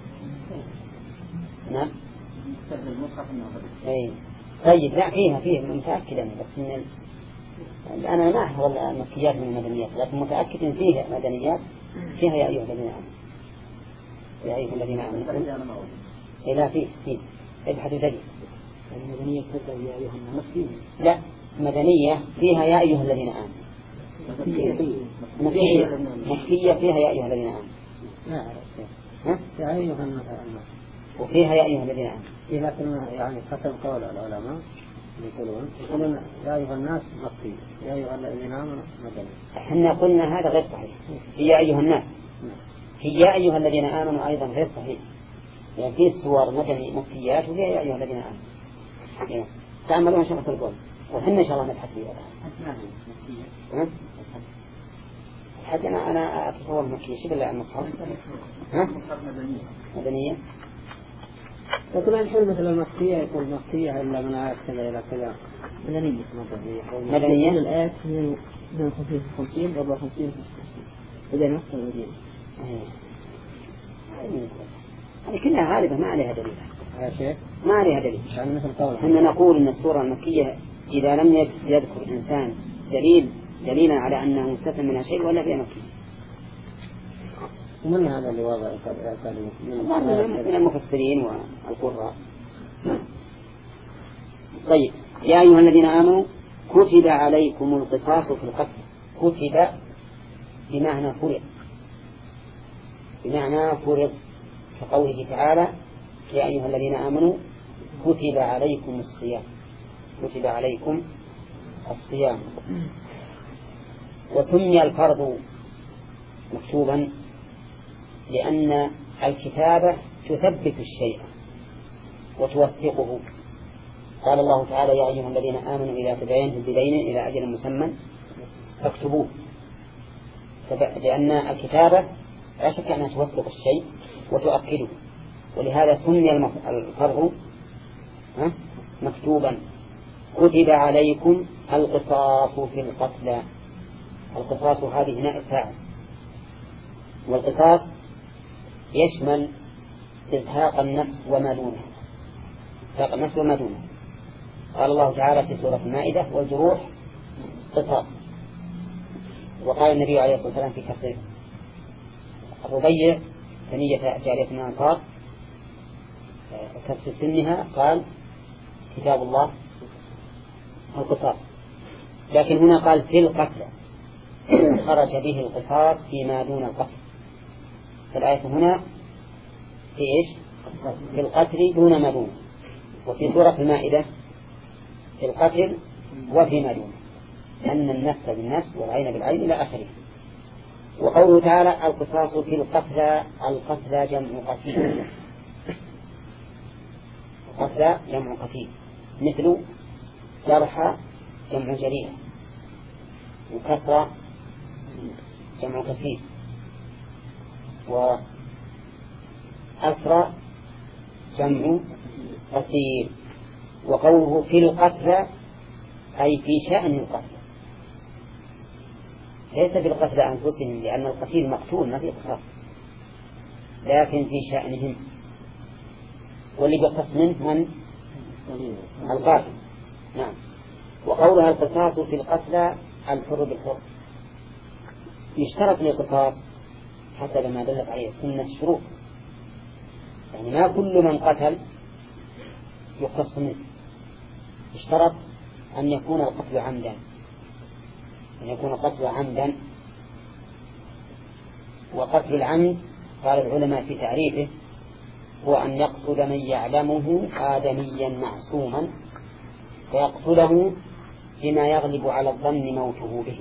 نعم. طيب لا فيها متأكد أنا، بس إن أنا ما أحفظ المكيات من المدنيات، لكن متأكد إن فيها مدنيات فيها يا أيها الذين آمنوا يا أيها الذين آمنوا. لا فيه ابحث تجد المدنية تبدأ يا أيها الناس. لا مدنية فيها يا أيها الذين آمنوا، مكية فيها يا أيها الذين آمنوا. يا أيها الناس وفيها يا أيها الذين آمنوا. فيها يعني ختم قول العلماء يقولون يا أيها الناس مكي، يا أيها الذين آمنوا مدني. احنا قلنا هذا غير صحيح. هي يا أيها الناس هي يا أيها الذين آمنوا أيضا غير صحيح، يعني في السور مدني مكيات وهي يا أيها الذين آمنوا. تعملون إن شاء الله القول وحنا إن شاء الله نبحث فيها. حتى أنا أتصور مكية شبه عن مصحف مدنية. لكن الحين مثل المكية يقول مكية إلا من آيات كذا إلى كذا مدنية. الآيات من 50 و 54 إذا نفس المدينة. هذه كلها غالبة ما عليها دليل. ما عليها دليل. يعني مثل قول إحنا نقول إن السورة المكية إذا لم يذكر إنسان دليلا على أنه مستثنى منها شيء ولا فيها مكية. ومن هذا اللي وضع من المفسرين والقراء. طيب يا أيها الذين آمنوا كتب عليكم القصاص في القتل. كتب بمعنى فرض كقوله تعالى يا أيها الذين آمنوا كتب عليكم الصيام. كتب عليكم الصيام. وسمي الفرض مكتوبا لأن الكتابة تثبت الشيء وتوثقه. قال الله تعالى يا أيها الذين آمنوا إذا تداينتم بدين إلى أجل مسمى فاكتبوه. لأن الكتابة لا شك أنها توثق الشيء وتؤكده، ولهذا سمي الفرض مكتوبا. كتب عليكم القصاص في القتلى. القصاص هذه نائب فاعل، والقصاص يشمل إزهاق النفس وما دونه، إزهاق النفس وما دونه. قال الله تعالى في سورة المائدة والجروح قصاص. وقال النبي عليه الصلاة والسلام في كسر الربيع ثنية جارية من الأنصار كسر سنها قال كتاب الله القصاص. لكن هنا قال في القتل خرج به القصاص فيما دون القتل. فالآية هنا في إيش؟ في القتل دون ما دونه. وفي سورة المائدة في القتل وفيما دونه، أن النفس بالنفس والعين بالعين إلى آخره. وقوله تعالى القصاص في القتلى، القتلى جمع قتيل، القتلى جمع قتيل، مثل جرح جمع جريح، وكسر جمع كثير، وأسرى جمع قصير. وقوله في القتلى أي في شأن القتلى، ليس في القتلى أنفسهم، لأن القتيل مقتول ما في قصاص، لكن في شأنهم. واللي بقص منه من القاتل. نعم. وقولها القصاص في القتلى الحر بالحر. يشترط للقصاص حسب ما دلت عليه السنة شروط، يعني ما كل من قتل يقتص منه، يشترط أن يكون القتل عمدا، أن يكون القتل عمدا. وقتل العمد قال العلماء في تعريفه هو أن يقصد من يعلمه آدميا معصوما فيقتله بما يغلب على الظن موته به.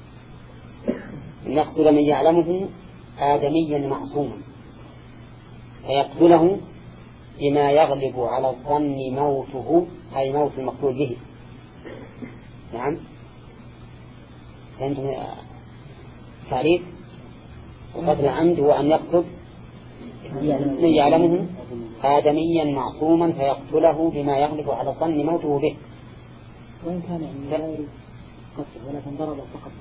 أن يقصد من يعلمه آدميا معصوما فيقتله بما يغلب على الظن موته، أي موت المقتول به. نعم. فهمتم تعريف؟ وقتل العمد هو أن يقصد من يعلمه آدميا معصوما فيقتله بما يغلب على الظن موته به. وإن كان يعني قتل ولكن ضربه فقط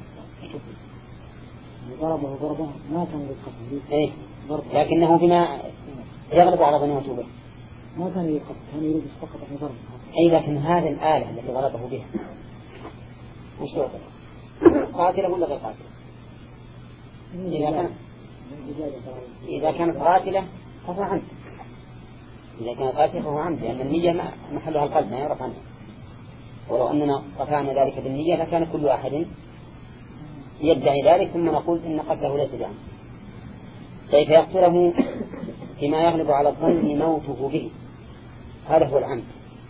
ضربه ما كان بالقتل. إيه. لكنه بما يغلب على ظن موته به. ما كان يقتل، كان يريد فقط أن يضربه. أي لكن هذه الآلة التي ضربه بها وش تعتبر؟ قاتلة ولا غير قاتلة؟ إذا كانت قاتلة فهو عمد. إذا كانت قاتلة فهو عمد، لأن النية محلها القلب ما يعرف عنها. ولو أننا قطعنا ذلك بالنية لكان كل أحد يدعي ذلك ثم نقول إن قتله ليس بعمد. كيف يقتله فيما يغلب على الظن موته به، هذا هو العمد.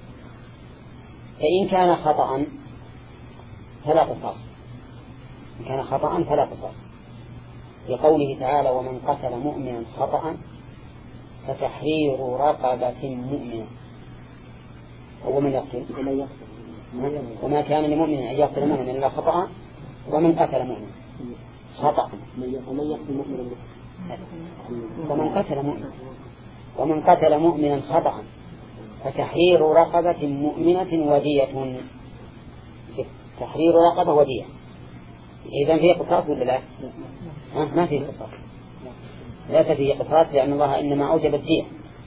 فإن كان خطأ فلا قصاص، إن كان خطأ فلا قصاص، لقوله تعالى ومن قتل مؤمنا خطأ فتحرير رقبة مؤمنة. هو من يقتل وما كان لمؤمن أن يقتل مؤمنا إلا خطأ ومن قتل مؤمنا خطأ ومن قتل مؤمنا خطأ فتحرير رقبة مؤمنة ودية. تحرير رقبة ودية. إذن فيه قصاص ولا لا؟ ما فيه قصاص، لا فيه قصاص، لأن الله إنما أوجب الدية.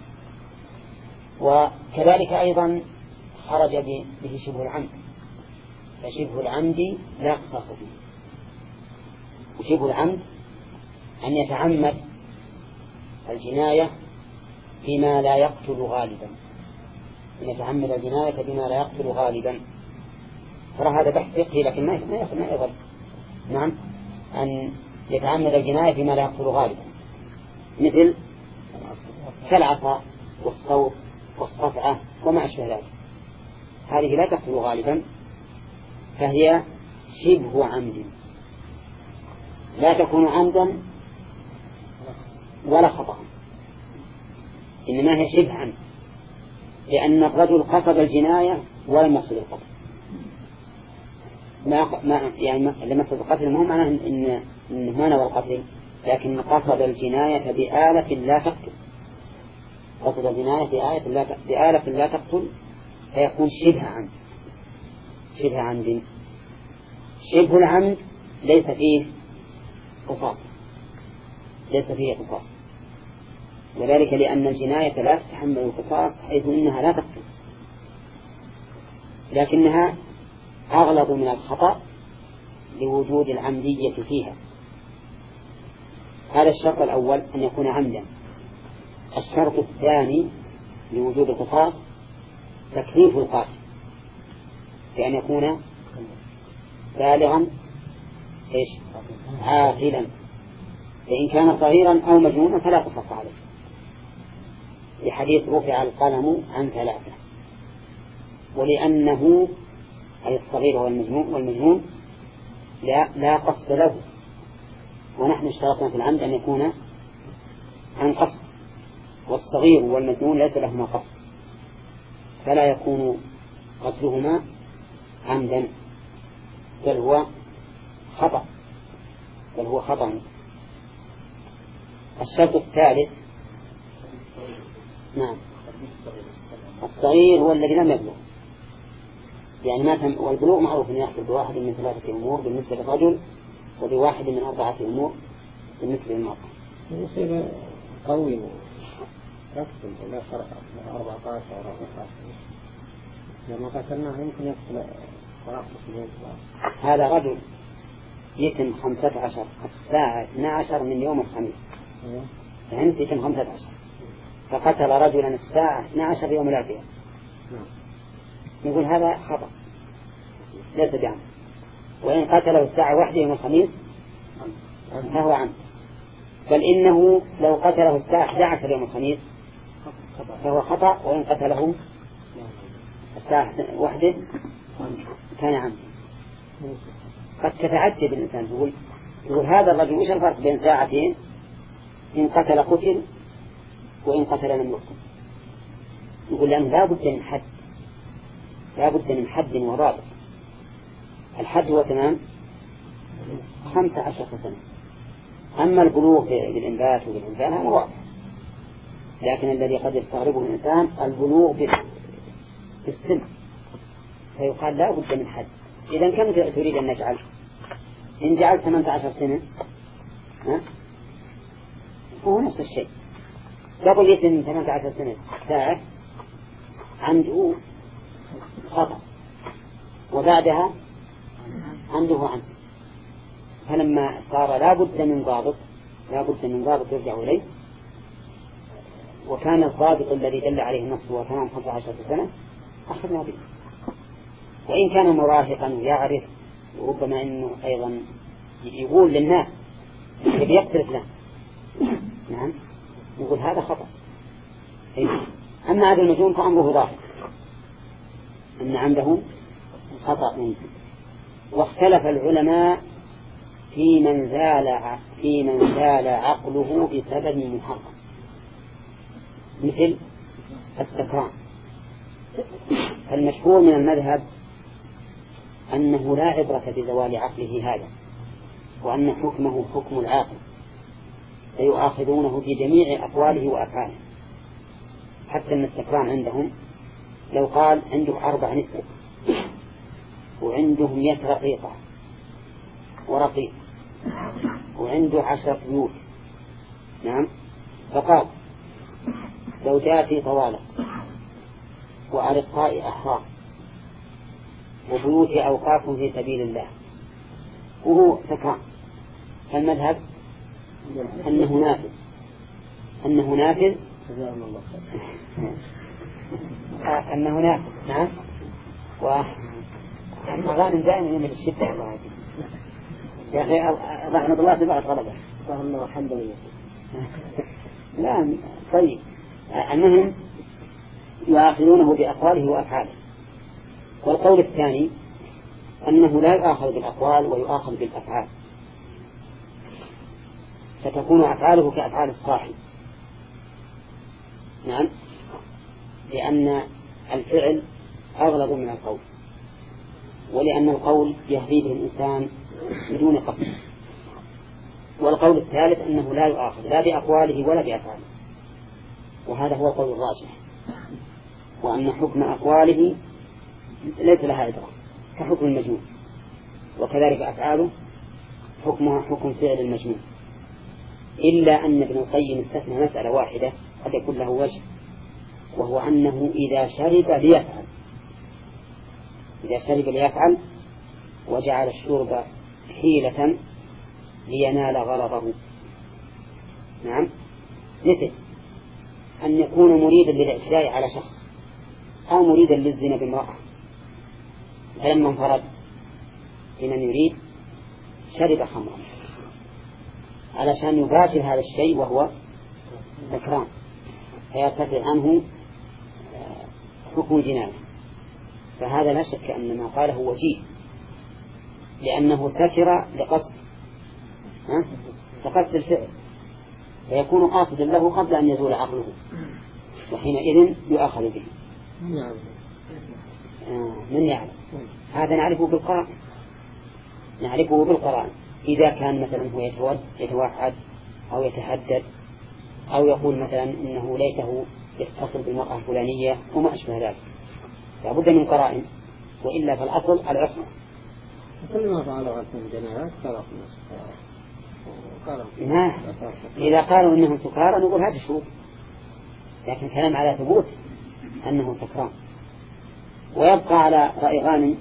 وكذلك أيضا خرج به شبه العمد، فشبه العمد لا قصاص فيه. وشبه العمد أن يتعمد الجناية بما لا يقتل غالبا، أن يتعمد الجناية بما لا يقتل غالبا. ترى هذا بحث فقهي لكن ما يضر. نعم. أن يتعمد الجناية بما لا يقتل غالبا، مثل كالعصا والصوت والصفعة وما أشبه ذلك، هذه لا تقتل غالبا فهي شبه عمد، لا تكون عمدا ولا خطأ، إنما هي شبه عمد، لأن الرجل قصد الجناية ولم يقصد القتل. يعني لما قصد القتل المهم أنا إنه ما نوى القتل، لكن قصد الجناية بآلة لا تقتل، قصد الجناية بآلة لا تقتل فيكون شبه عمد. شبه عمد. شبه العمد ليس فيه قصاص، ليس فيه قصاص، وذلك لأن الجناية لا تتحمل القصاص حيث إنها لا تقتل، لكنها أغلظ من الخطأ لوجود العمدية فيها. هذا الشرط الأول أن يكون عمدا. الشرط الثاني لوجود القصاص تكليف القاتل بأن يكون بالغا عاقلا، فإن كان صغيرا أو مجنونا فلا قصاص عليه، لحديث رفع القلم عن 3. ولأنه أي الصغير والمجنون لا قصد له، ونحن اشترطنا في العمد أن يكون عن قصد، والصغير والمجنون ليس لهما قصد، فلا يكون قتلهما عمدا، بل هو خطأ. الشرط الثالث نعم الصغير هو الذي لم يبلغ، يعني ما تم، والبلوغ معروف أن يحصل بواحد من 3 أمور بالنسبة للرجل، وبواحد من 4 أمور بالنسبة للمرأة. يصير قوي يقتل إلى 14 أو 15 لما قتلناه يمكن يقتل 3 هذا رجل يتم 15 الساعة 12 من يوم الخميس، فهمت؟ يتم 15 فقتل رجلا الساعة 12 يوم الأربعاء، نقول هذا خطأ ليس بعمد. وإن قتله الساعة 1 يوم الخميس فهو عمد، بل إنه لو قتله الساعة 11 يوم الخميس فهو خطأ، وإن قتله الساعة 1 كان عمد. قد تتعجب الإنسان يقول هذا الرجل وش الفرق بين ساعتين؟ إن قتل قتل وإن قتل لم يقتل. يقول لأنه لا بد من حد وضابط. الحد هو تمام 15 سنة، أما البلوغ بالإنبات وبالإنزال هذا واضح، لكن الذي قد يستغربه الإنسان البلوغ بالسن، فيقال لا بد من حد. إذا كم تريد أن نجعل؟ إن جعلت 18 سنة هو نفس الشيء، قبل يتم 18 سنة ساعة عنده خطأ، وبعدها عنده عمد. فلما صار لا بد من ضابط يرجع إليه، وكان الضابط الذي دل عليه النص هو تمام 15 سنة أخذنا به. وإن كان مراهقا ويعرف، وربما أنه أيضا يقول للناس اللي بيقتل فلان نعم، يقول هذا خطأ. أما هذا المجنون فأمره ظاهر أن عنده خطأ منه. واختلف العلماء في من زال عقله بسبب محرم، مثل السكران. المشهور من المذهب أنه لا عبرة بزوال عقله هذا، وأن حكمه حكم العاقل، فيؤاخذونه بجميع أقواله وأفعاله. حتى أن السكران عندهم لو قال عنده 4 نساء وعنده 100 رقيقة ورقيق وعنده 10 بيوت نعم، فقال زوجاتي طوالق وأرقاء أحرار وبيوت أوقاف في سبيل الله، وهو سكران، فالمذهب أنه نافذ نعم. والمغانم دائما من الشدة والله يا أخي رحمة الله تبعت غلبة فهم الحمد لله. لا طيب، أنهم يؤاخذونه بأقواله وأفعاله. والقول الثاني أنه لا يؤاخذ بالأقوال ويؤاخذ بالأفعال، فتكون أفعاله كأفعال الصاحب نعم، لأن الفعل أغلب من القول، ولأن القول يهدي به الإنسان بدون قصد. والقول الثالث أنه لا يؤاخذ لا بأقواله ولا بأفعاله، وهذا هو القول الراجح، وأن حكم أقواله ليس لها عبرة كحكم المجنون، وكذلك أفعاله حكمها حكم فعل المجنون. إلا أن ابن القيم استثنى مسألة واحدة قد يكون له وجه، وهو أنه إذا شرب ليفعل وجعل الشرب حيلة لينال غرضه. نعم، مثل أن يكون مريدا للإعتداء على شخص أو مريدا للزنا بامرأة، فلما انفرد لمن يريد شرب خمرا علشان يباشر هذا الشيء وهو سكران، فيرتفع عنه حكم جناية. فهذا لا شك أن ما قاله وجيه، لأنه سكر لقصد الفعل، فيكون قاصدا له قبل أن يزول عقله، وحينئذ يؤاخذ به. من يعلم؟ هذا نعرفه بالقرائن. إذا كان مثلا هو يتوحد أو يتحدد أو يقول مثلا إنه ليته يتصل بالمرأة الفلانية وما أشبه ذلك، لابد من قرائن، وإلا فالأصل العصمة. كل ما فعلوا عن الجنايات إذا قالوا إنهم سكارى نقول هذا شروط، لكن كلام على ثبوت أنه سكران. ويبقى على رأي غانم.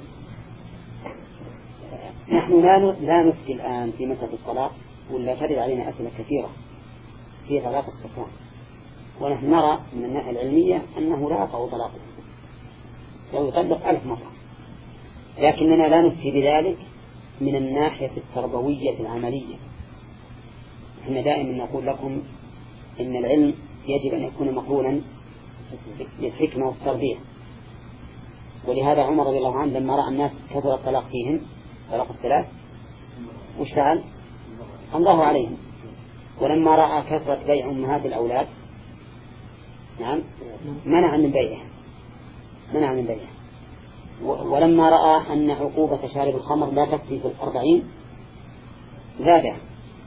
نحن لا نفتي الآن في مسألة الطلاق، ولا ترد علينا أسئلة كثيرة في طلاق السكران، ونحن نرى من الناحية العلمية أنه لا يقع طلاقه لو يطلق 1000 مرة، لكننا لا نفتي بذلك من الناحية التربوية العملية. احنا دائما نقول لكم إن العلم يجب أن يكون مقرونا بالحكمة والتربية، ولهذا عمر رضي الله عنه لما رأى الناس كثر الطلاق فيهم، طلاق الثلاث، وش فعل؟ الله عليهم. ولما رأى كثرة بيع أمهات الأولاد، نعم، منع من بيعها. ولما رأى أن عقوبة شارب الخمر لا تكفي في 40 زادها.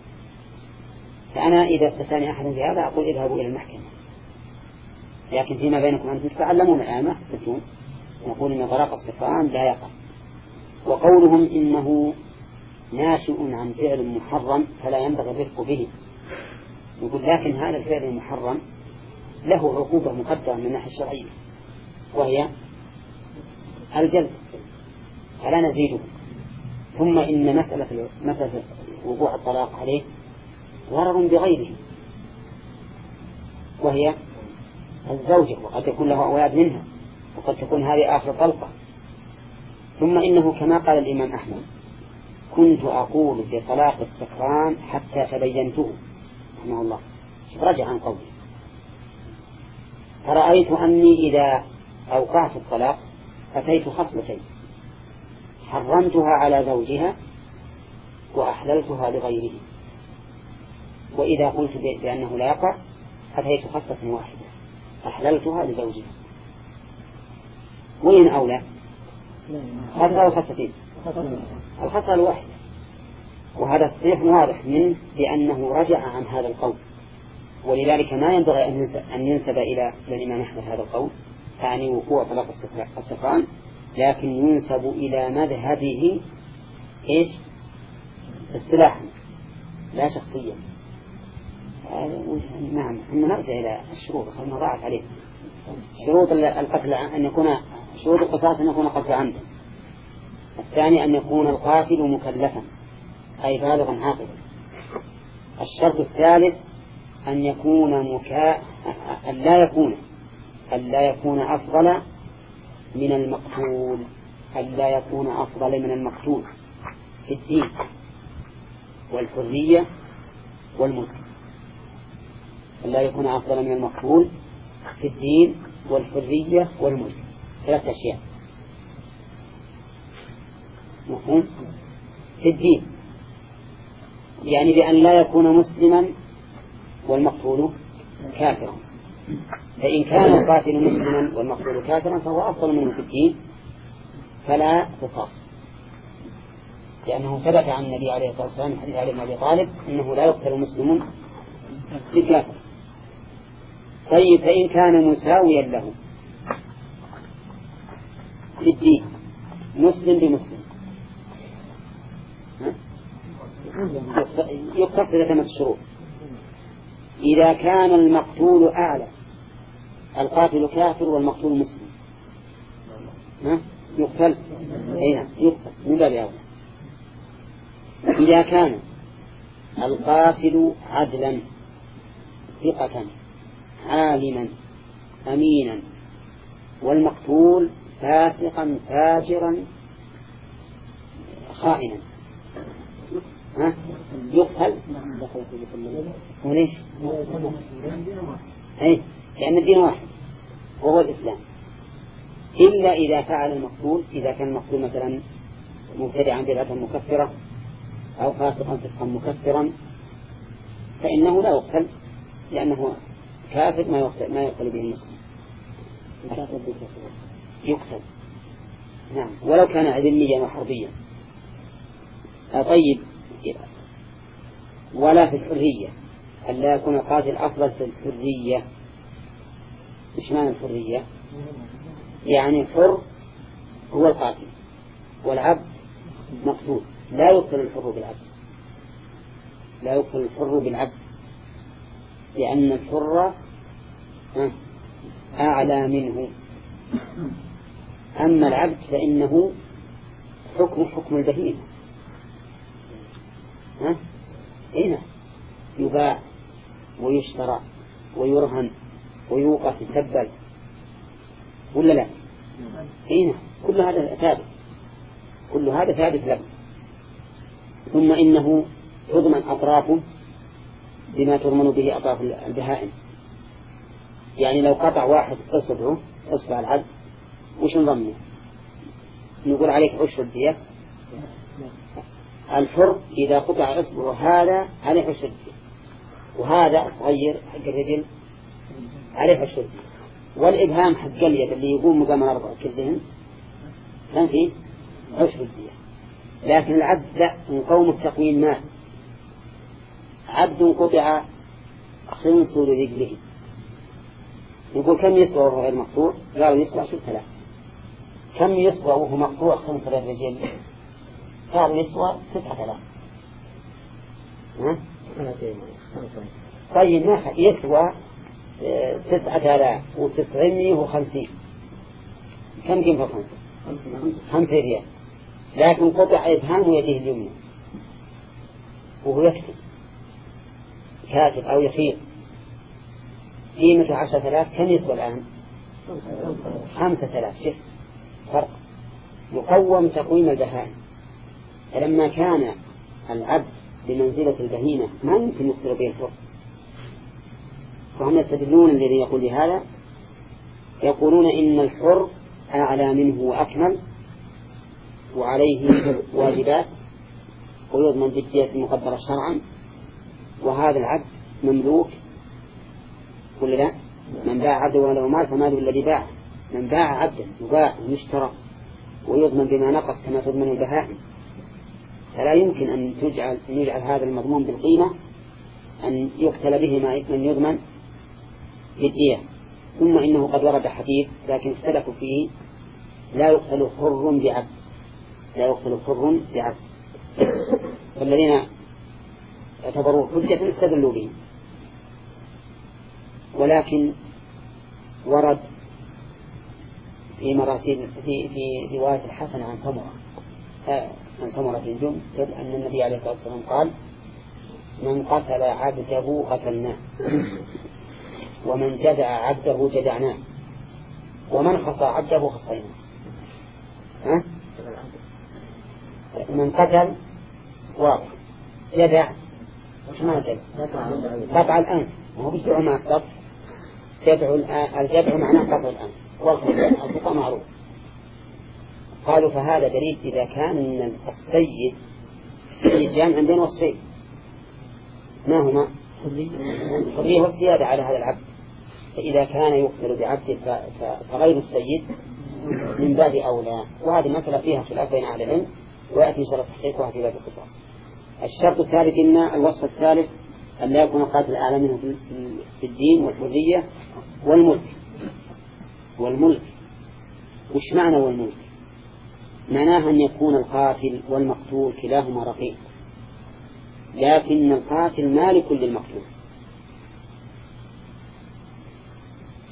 فأنا إذا استثاني أحد في هذا أقول اذهبوا إلى المحكمة، لكن فيما بينكم أنتم تتعلمون الآن ما تستثون. نقول إن طلاق السكران لا يقع. وقولهم إنه ناشئ عن فعل محرم فلا ينبغي الرفق به، نقول لكن هذا الفعل المحرم له عقوبة مقدرة من الناحية الشرعية، وهي الجلد، فلا نزيده. ثم إن مسألة وقوع الطلاق عليه ضرر بغيره، وهي الزوجة، وقد يكون له أولاد منها، وقد تكون هذه آخر طلقة. ثم إنه كما قال الإمام أحمد: كنت أقول بطلاق السكران حتى تبينته رحمه الله، رجع عن قوله، فرأيت أني إذا أوقعت الطلاق أتيت خصلتين: حرمتها على زوجها وأحللتها لغيره. وإذا قلت بأنه لا يقع أتيت خصلة واحدة: أحللتها لزوجها. وين أولى؟ هذا الخصلتين، الخصلة الواحدة. وهذا تصريح واضح منه بأنه رجع عن هذا القول، ولذلك ما ينبغي أن ينسب إلى الإمام أحمد هذا القول، يعني وقوع طلاق السكران، لكن ينسب إلى مذهبه إيش؟ اصطلاحا لا شخصيا. نعم، إحنا نرجع إلى الشروط، خلنا ضاعت عليه شروط القتل، أن يكون شروط القصاص أن يكون قتل عمدا. الثاني أن يكون القاتل مكلفا أي بالغا عاقلا. الشرط الثالث أن يكون أن لا يكون أفضل من المقتول، ألا يكون أفضل من المقتول في الدين والحرية والملك. ألا يكون أفضل من المقتول في الدين والحرية والملك، 3 أشياء. مفهوم؟ في الدين يعني بأن لا يكون مسلما والمقتول كافرا، فإن كان القاتل مسلما والمقتول كافرا فهو أفضل منه في الدين فلا قصاص، لأنه ثبت عن النبي عليه الصلاة والسلام حديث علي بن أبي طالب أنه لا يقتل مسلم بالكافر. طيب فإن كان مساويا له في الدين، مسلم بمسلم، يقتصر إذا تمت الشروط، إذا كان المقتول أعلى، القاتل كافر والمقتول مسلم، يقتل. أين يقتل من باب أولى. إذا كان القاتل عدلا ثقة عالما أمينا والمقتول فاسقا فاجرا خائنا، يقتل. وليش؟ لأن الدين واحد وهو الإسلام، إلا إذا فعل المقتول، إذا كان المقتول مثلا مبتدعا بدعة مكفرة أو فاسقا فسقا مكفرا فإنه لا يقتل، لأنه كافر ما يقتل به المسلم، يقتل. نعم، ولو كان علميا وحربيا. طيب، ولا في الحرية، ألا يكون القاتل أفضل في الحرية. إيش معنى الحرية؟ يعني الحر هو القاتل والعبد مقتول، لا يقتل الحر بالعبد، لا يقتل الحر بالعبد، لأن الحر أعلى منه. أما العبد فإنه حكم البهيمة، هنا يباع ويشترى ويرهن ويوقف يسبل ولا لا؟ هنا كل هذا ثابت، كل هذا ثابت له. ثم إنه تضمن أطرافه بما تضمن به أطراف البهائم. يعني لو قطع واحد إصبع العبد وش نضمنه؟ نقول عليك عشر الدية. الحر إذا قطع إصبعه هذا عليه عشر الدية، وهذا صغير حق الرجل عليه عشر الدية، والإبهام حق اليد اللي يقوم مقام الأربع كلهم كان فيه عشر الدية. لكن العبد لا، من قوم التقويم مال. عبد قطع خنصر رجله، يقول كم يسوى وهو غير مقطوع؟ قالوا يسوى 6000. كم يسوى وهو مقطوع خنصر الرجل؟ قالوا يسوى 9000. طيب ما يسوى 9950. كم قيمة الخنصر؟ 5 ريال. لكن قطع إبهام يده اليمنى وهو يكتب كاتب أو يخيط، قيمة 10,000. كم يسوى الآن؟ 5,000. شوف فرق. يقوم تقويم البهائم. فلما كان العبد بمنزلة البهيمة ما يمكن يقتل به الحر، فهم يستدلون. الذي يقول بهذا يقولون إن الحر أعلى منه وأكمل وعليه واجبات ويضمن بالدية المقدرة شرعا، وهذا العبد مملوك ولا لا؟ من باع عبده وله مال فماله الذي باع. من باع عبدا يباع ويشترى ويضمن بما نقص كما تضمن البهائم. فلا يمكن أن يجعل هذا المضمون بالقيمة أن يقتل به من يضمن بالدية. ثم إنه قد ورد حديث لكن اختلفوا فيه: لا يقتل حر بعبد، لا يقتل حر بعبد. فالذين اعتبروه حجة استدلوا به. ولكن ورد في مراسيل في رواية الحسن عن سمرة بن جندب أن النبي عليه الصلاة والسلام قال: من قتل عبده قتلناه، ومن جدع عبده جدعناه، ومن خصى عبده خصيناه. من قتل واضح، جدع وش ما جدع؟ قطع الأنف، وهو بيجدع مع السطح. الجدع معناه قطع الأنف، والخطأ معروف. قالوا فهذا دليل إذا كان السيد جامع بين وصفين، ما هما؟ الحرية والسيادة على هذا العبد. فإذا كان يقتل بعبد فغير السيد من باب أولى. وهذه مسألة فيها خلاف بين أهل العلم، ويأتي شرط تحقيقها في باب القصاص. الشرط الثالث إن الوصف الثالث أن لا يكون القاتل أعلى منه في الدين والحرية والملك. وش معنى والملك؟ معناه أن يكون القاتل والمقتول كلاهما رقيق، لكن القاتل مالك للمقتول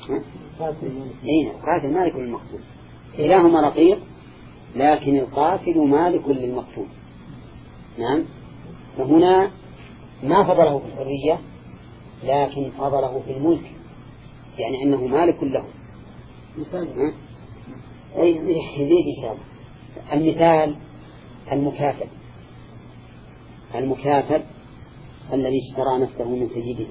قاتل مالك للمقتول، كلاهما رقيق لكن القاتل مالك للمقتول. نعم. فهنا ما فضله في الحرية لكن فضله في الملك، يعني أنه مالك له. ليش إشارة؟ المثال المكاتب الذي اشترى نفسه من سيده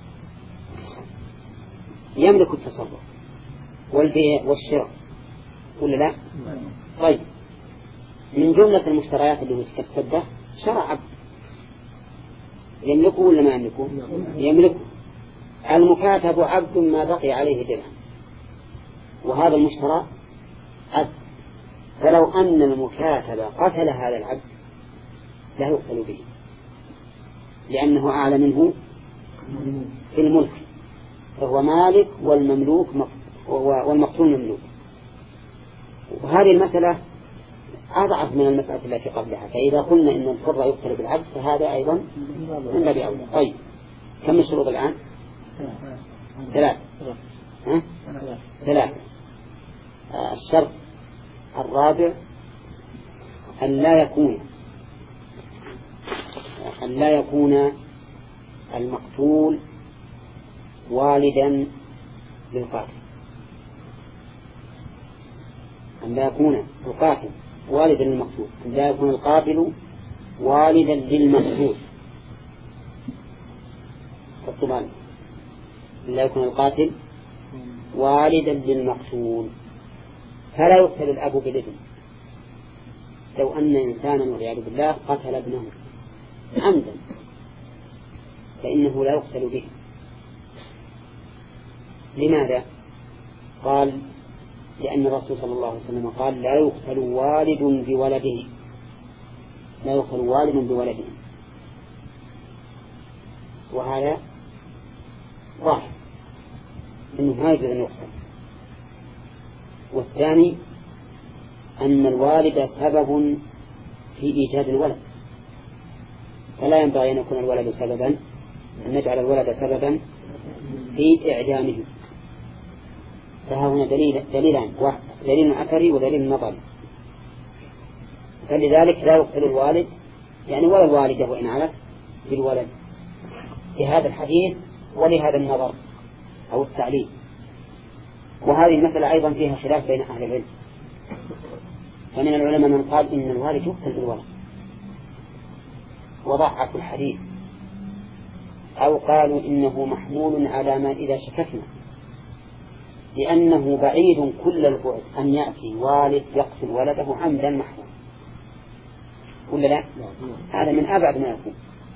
يملك التصرف والبيع والشراء ولا لا؟ طيب، من جملة المشتريات اللي تكسبه شرع عبد يملكه ولا ما يملكه؟ يملكه. المكاتب عبد ما بقي عليه درهم، وهذا المشترى عبد، فلو أن المكاتب قتل هذا العبد لا يقتل به لأنه أعلى منه في الملك، فهو مالك والمقتول مملوك. وهذه المسألة أضعف من المسألة التي قبلها، فإذا قلنا إن الحر يقتل بالعبد فهذا أيضا من باب أولى. طيب، كم الشروط الآن؟ 3. الشرط الرابع أن لا يكون المقتول والدا للقاتل، أن لا يكون القاتل والدا للمقتول، أن لا يكون القاتل والدا للمقتول. فالطبعا لا يكون القاتل والدا للمقتول، فلا يقتل الأب بالابن. لو أن إنسانا والعياذ بالله قتل ابنه عمدا فإنه لا يقتل به. لماذا؟ قال لأن الرسول صلى الله عليه وسلم قال لا يقتل والد بولده، وهذا ظاهر إنه هاجر أن يقتل. والثاني أن الوالد سبب في إيجاد الولد، فلا ينبغي أن يكون الولد سببا، أن نجعل الولد سببا في إعدامه. فها هنا دليلان، دليل أثري ودليل نظري. فلذلك لا يقتل الوالد يعني ولا الوالدة وإن علت بالولد في هذا الحديث ولهذا النظر أو التعليل. وهذه المسألة أيضا فيها خلاف بين أهل العلم، فمن العلماء من قال إن الوالد يقتل بالولد وضعف الحديث، أو قالوا إنه محمول على ما إذا شككنا، لأنه بعيد كل البعد أن يأتي والد يقتل ولده عمدا محمول، ولا لا؟ هذا من أبعد ما يكون.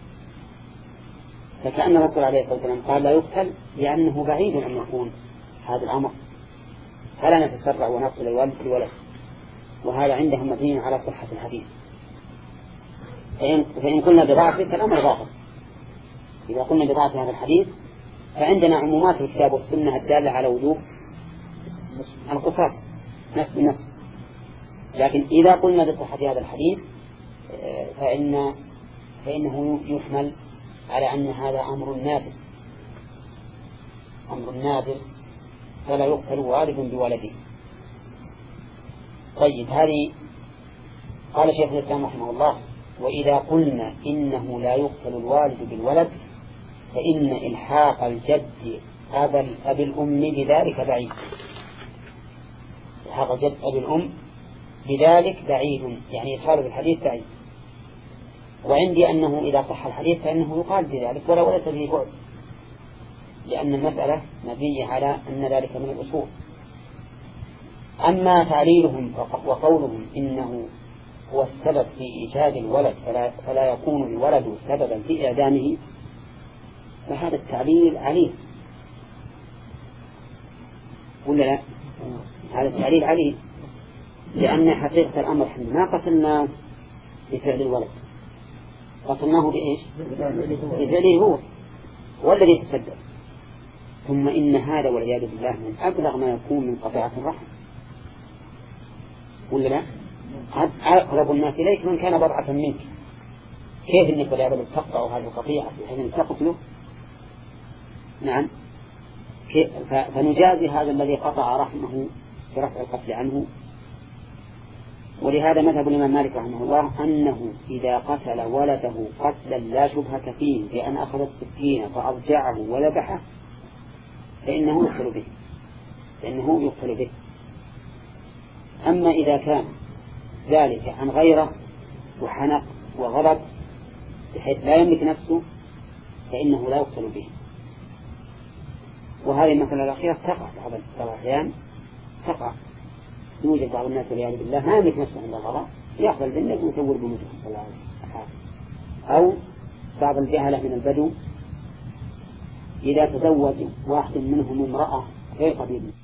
فكأن الرسول عليه الصلاة والسلام قال لا يقتل لأنه بعيد أن يكون هذا الأمر، فلا نتسرع ونقتل الوالد بالولد، وهذا عندهم مبني على صحة الحديث. فإن قلنا بضعفه فالأمر ظاهر. إذا قلنا بضعف هذا الحديث فعندنا عمومات الكتاب والسنة الدالة على وجوب القصاص نفس بنفس. لكن إذا قلنا بصحة هذا الحديث فإنه يحمل على أن هذا أمر نادر فلا يقتل والد بولده. طيب، هذه قال شيخ الإسلام رحمه الله: وإذا قلنا إنه لا يقتل الوالد بالولد فإن إلحاق الجد أبي الأم بذلك بعيد. إلحاق الجد أبي الأم بذلك بعيد، يعني يدخل بالحديث بعيد. وعندي أنه إذا صح الحديث فإنه يقال بذلك وليس به بعد، لأن المسألة مبنية على أن ذلك من الأصول. أما تعليلهم وقولهم إنه هو السبب في إيجاد الولد فلا يكون الولد سببا في إعدامه، فهذا التعليل عليه ولا لا؟ هذا التعليل عليه، لأن حقيقة الأمر حين ما قتلناه بفعل الولد، قتلناه بإيش؟ بفعله هو الذي تسبب. ثم إن هذا والعياذ بالله من أبلغ ما يكون من قطيعة الرحم، ولا لا؟ أقرب الناس إليك من كان بضعة منك، كيف إنك والعياذ بالله تقطع هذه القطيعة بحيث أن تقتله؟ نعم، فنجازي هذا الذي قطع رحمه برفع القتل عنه. ولهذا مذهب الإمام مالك رحمه الله أنه إذا قتل ولده قتلا لا شبهة فيه بأن أخذ السكين فأضجعه وذبحه فإنه يقتل به. أما إذا كان ذلك عن غيره وحنق وغضب بحيث لا يملك نفسه فإنه لا يقتل به. وهذه المسألة الأخيرة تقع بعض الأحيان، تقع يوجد بعض الناس والعياذ بالله ما يملك نفسه عند الغضب يأخذ البنت ويسور بموته صلى الله عليه وسلم. أو بعض الجهلة من البدو إذا تزوج واحد منهم امرأة غير قبيل